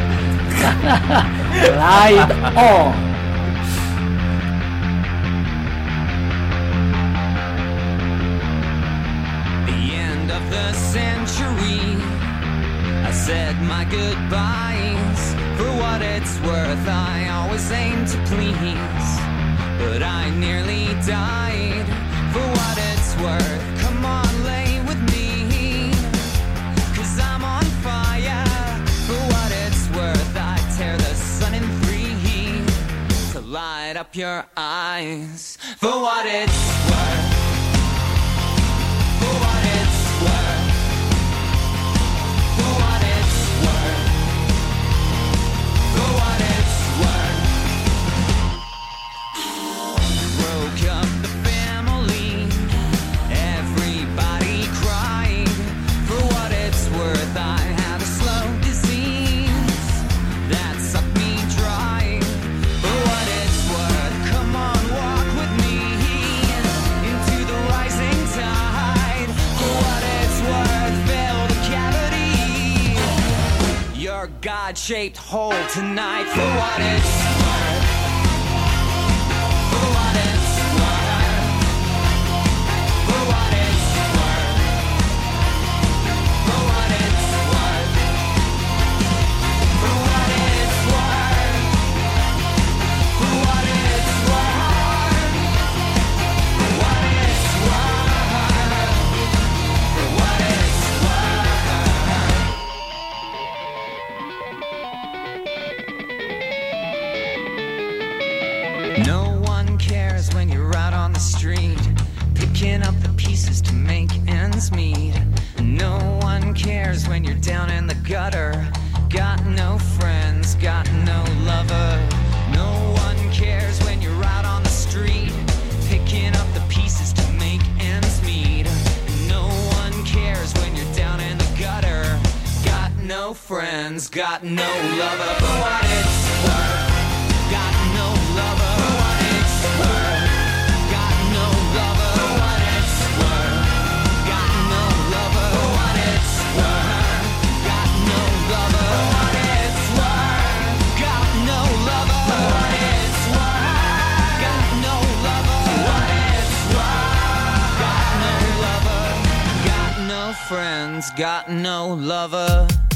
Ride on. The end of the century, I said my goodbyes. For what it's worth, I always aim to please, but I nearly died. For what it's worth, come on, lay with me, 'cause I'm on fire. For what it's worth, I tear the sun in three to light up your eyes. For what it's worth. For what it's worth. For what it's worth. For what it's worth. Broke up the family. Everybody cried. For what it's worth, I had a slow disease that sucked me dry. For what it's worth, come on, walk with me into the rising tide. For what it's worth, fill the cavity, your God-shaped hole tonight. For what it's worth. For what it's worth. For what it's worth. For what it's worth. For what it's worth. For what it's worth. No one cares when you're out on the street, picking up the pieces to make ends meet. No one cares when you're down in the gutter, got no friends, got no lover. No one cares when you're out on the street, picking up the pieces to make ends meet. No one cares when you're down in the gutter, got no friends, got no lover. For what it's worth, got no lover. For what it's worth, got no lover. For what it's worth, got no lover. For what it's worth, got no lover. For what it's worth, got no lover. For what it's worth, got no lover. For what it's worth, got no lover. Got no friends, got no lover.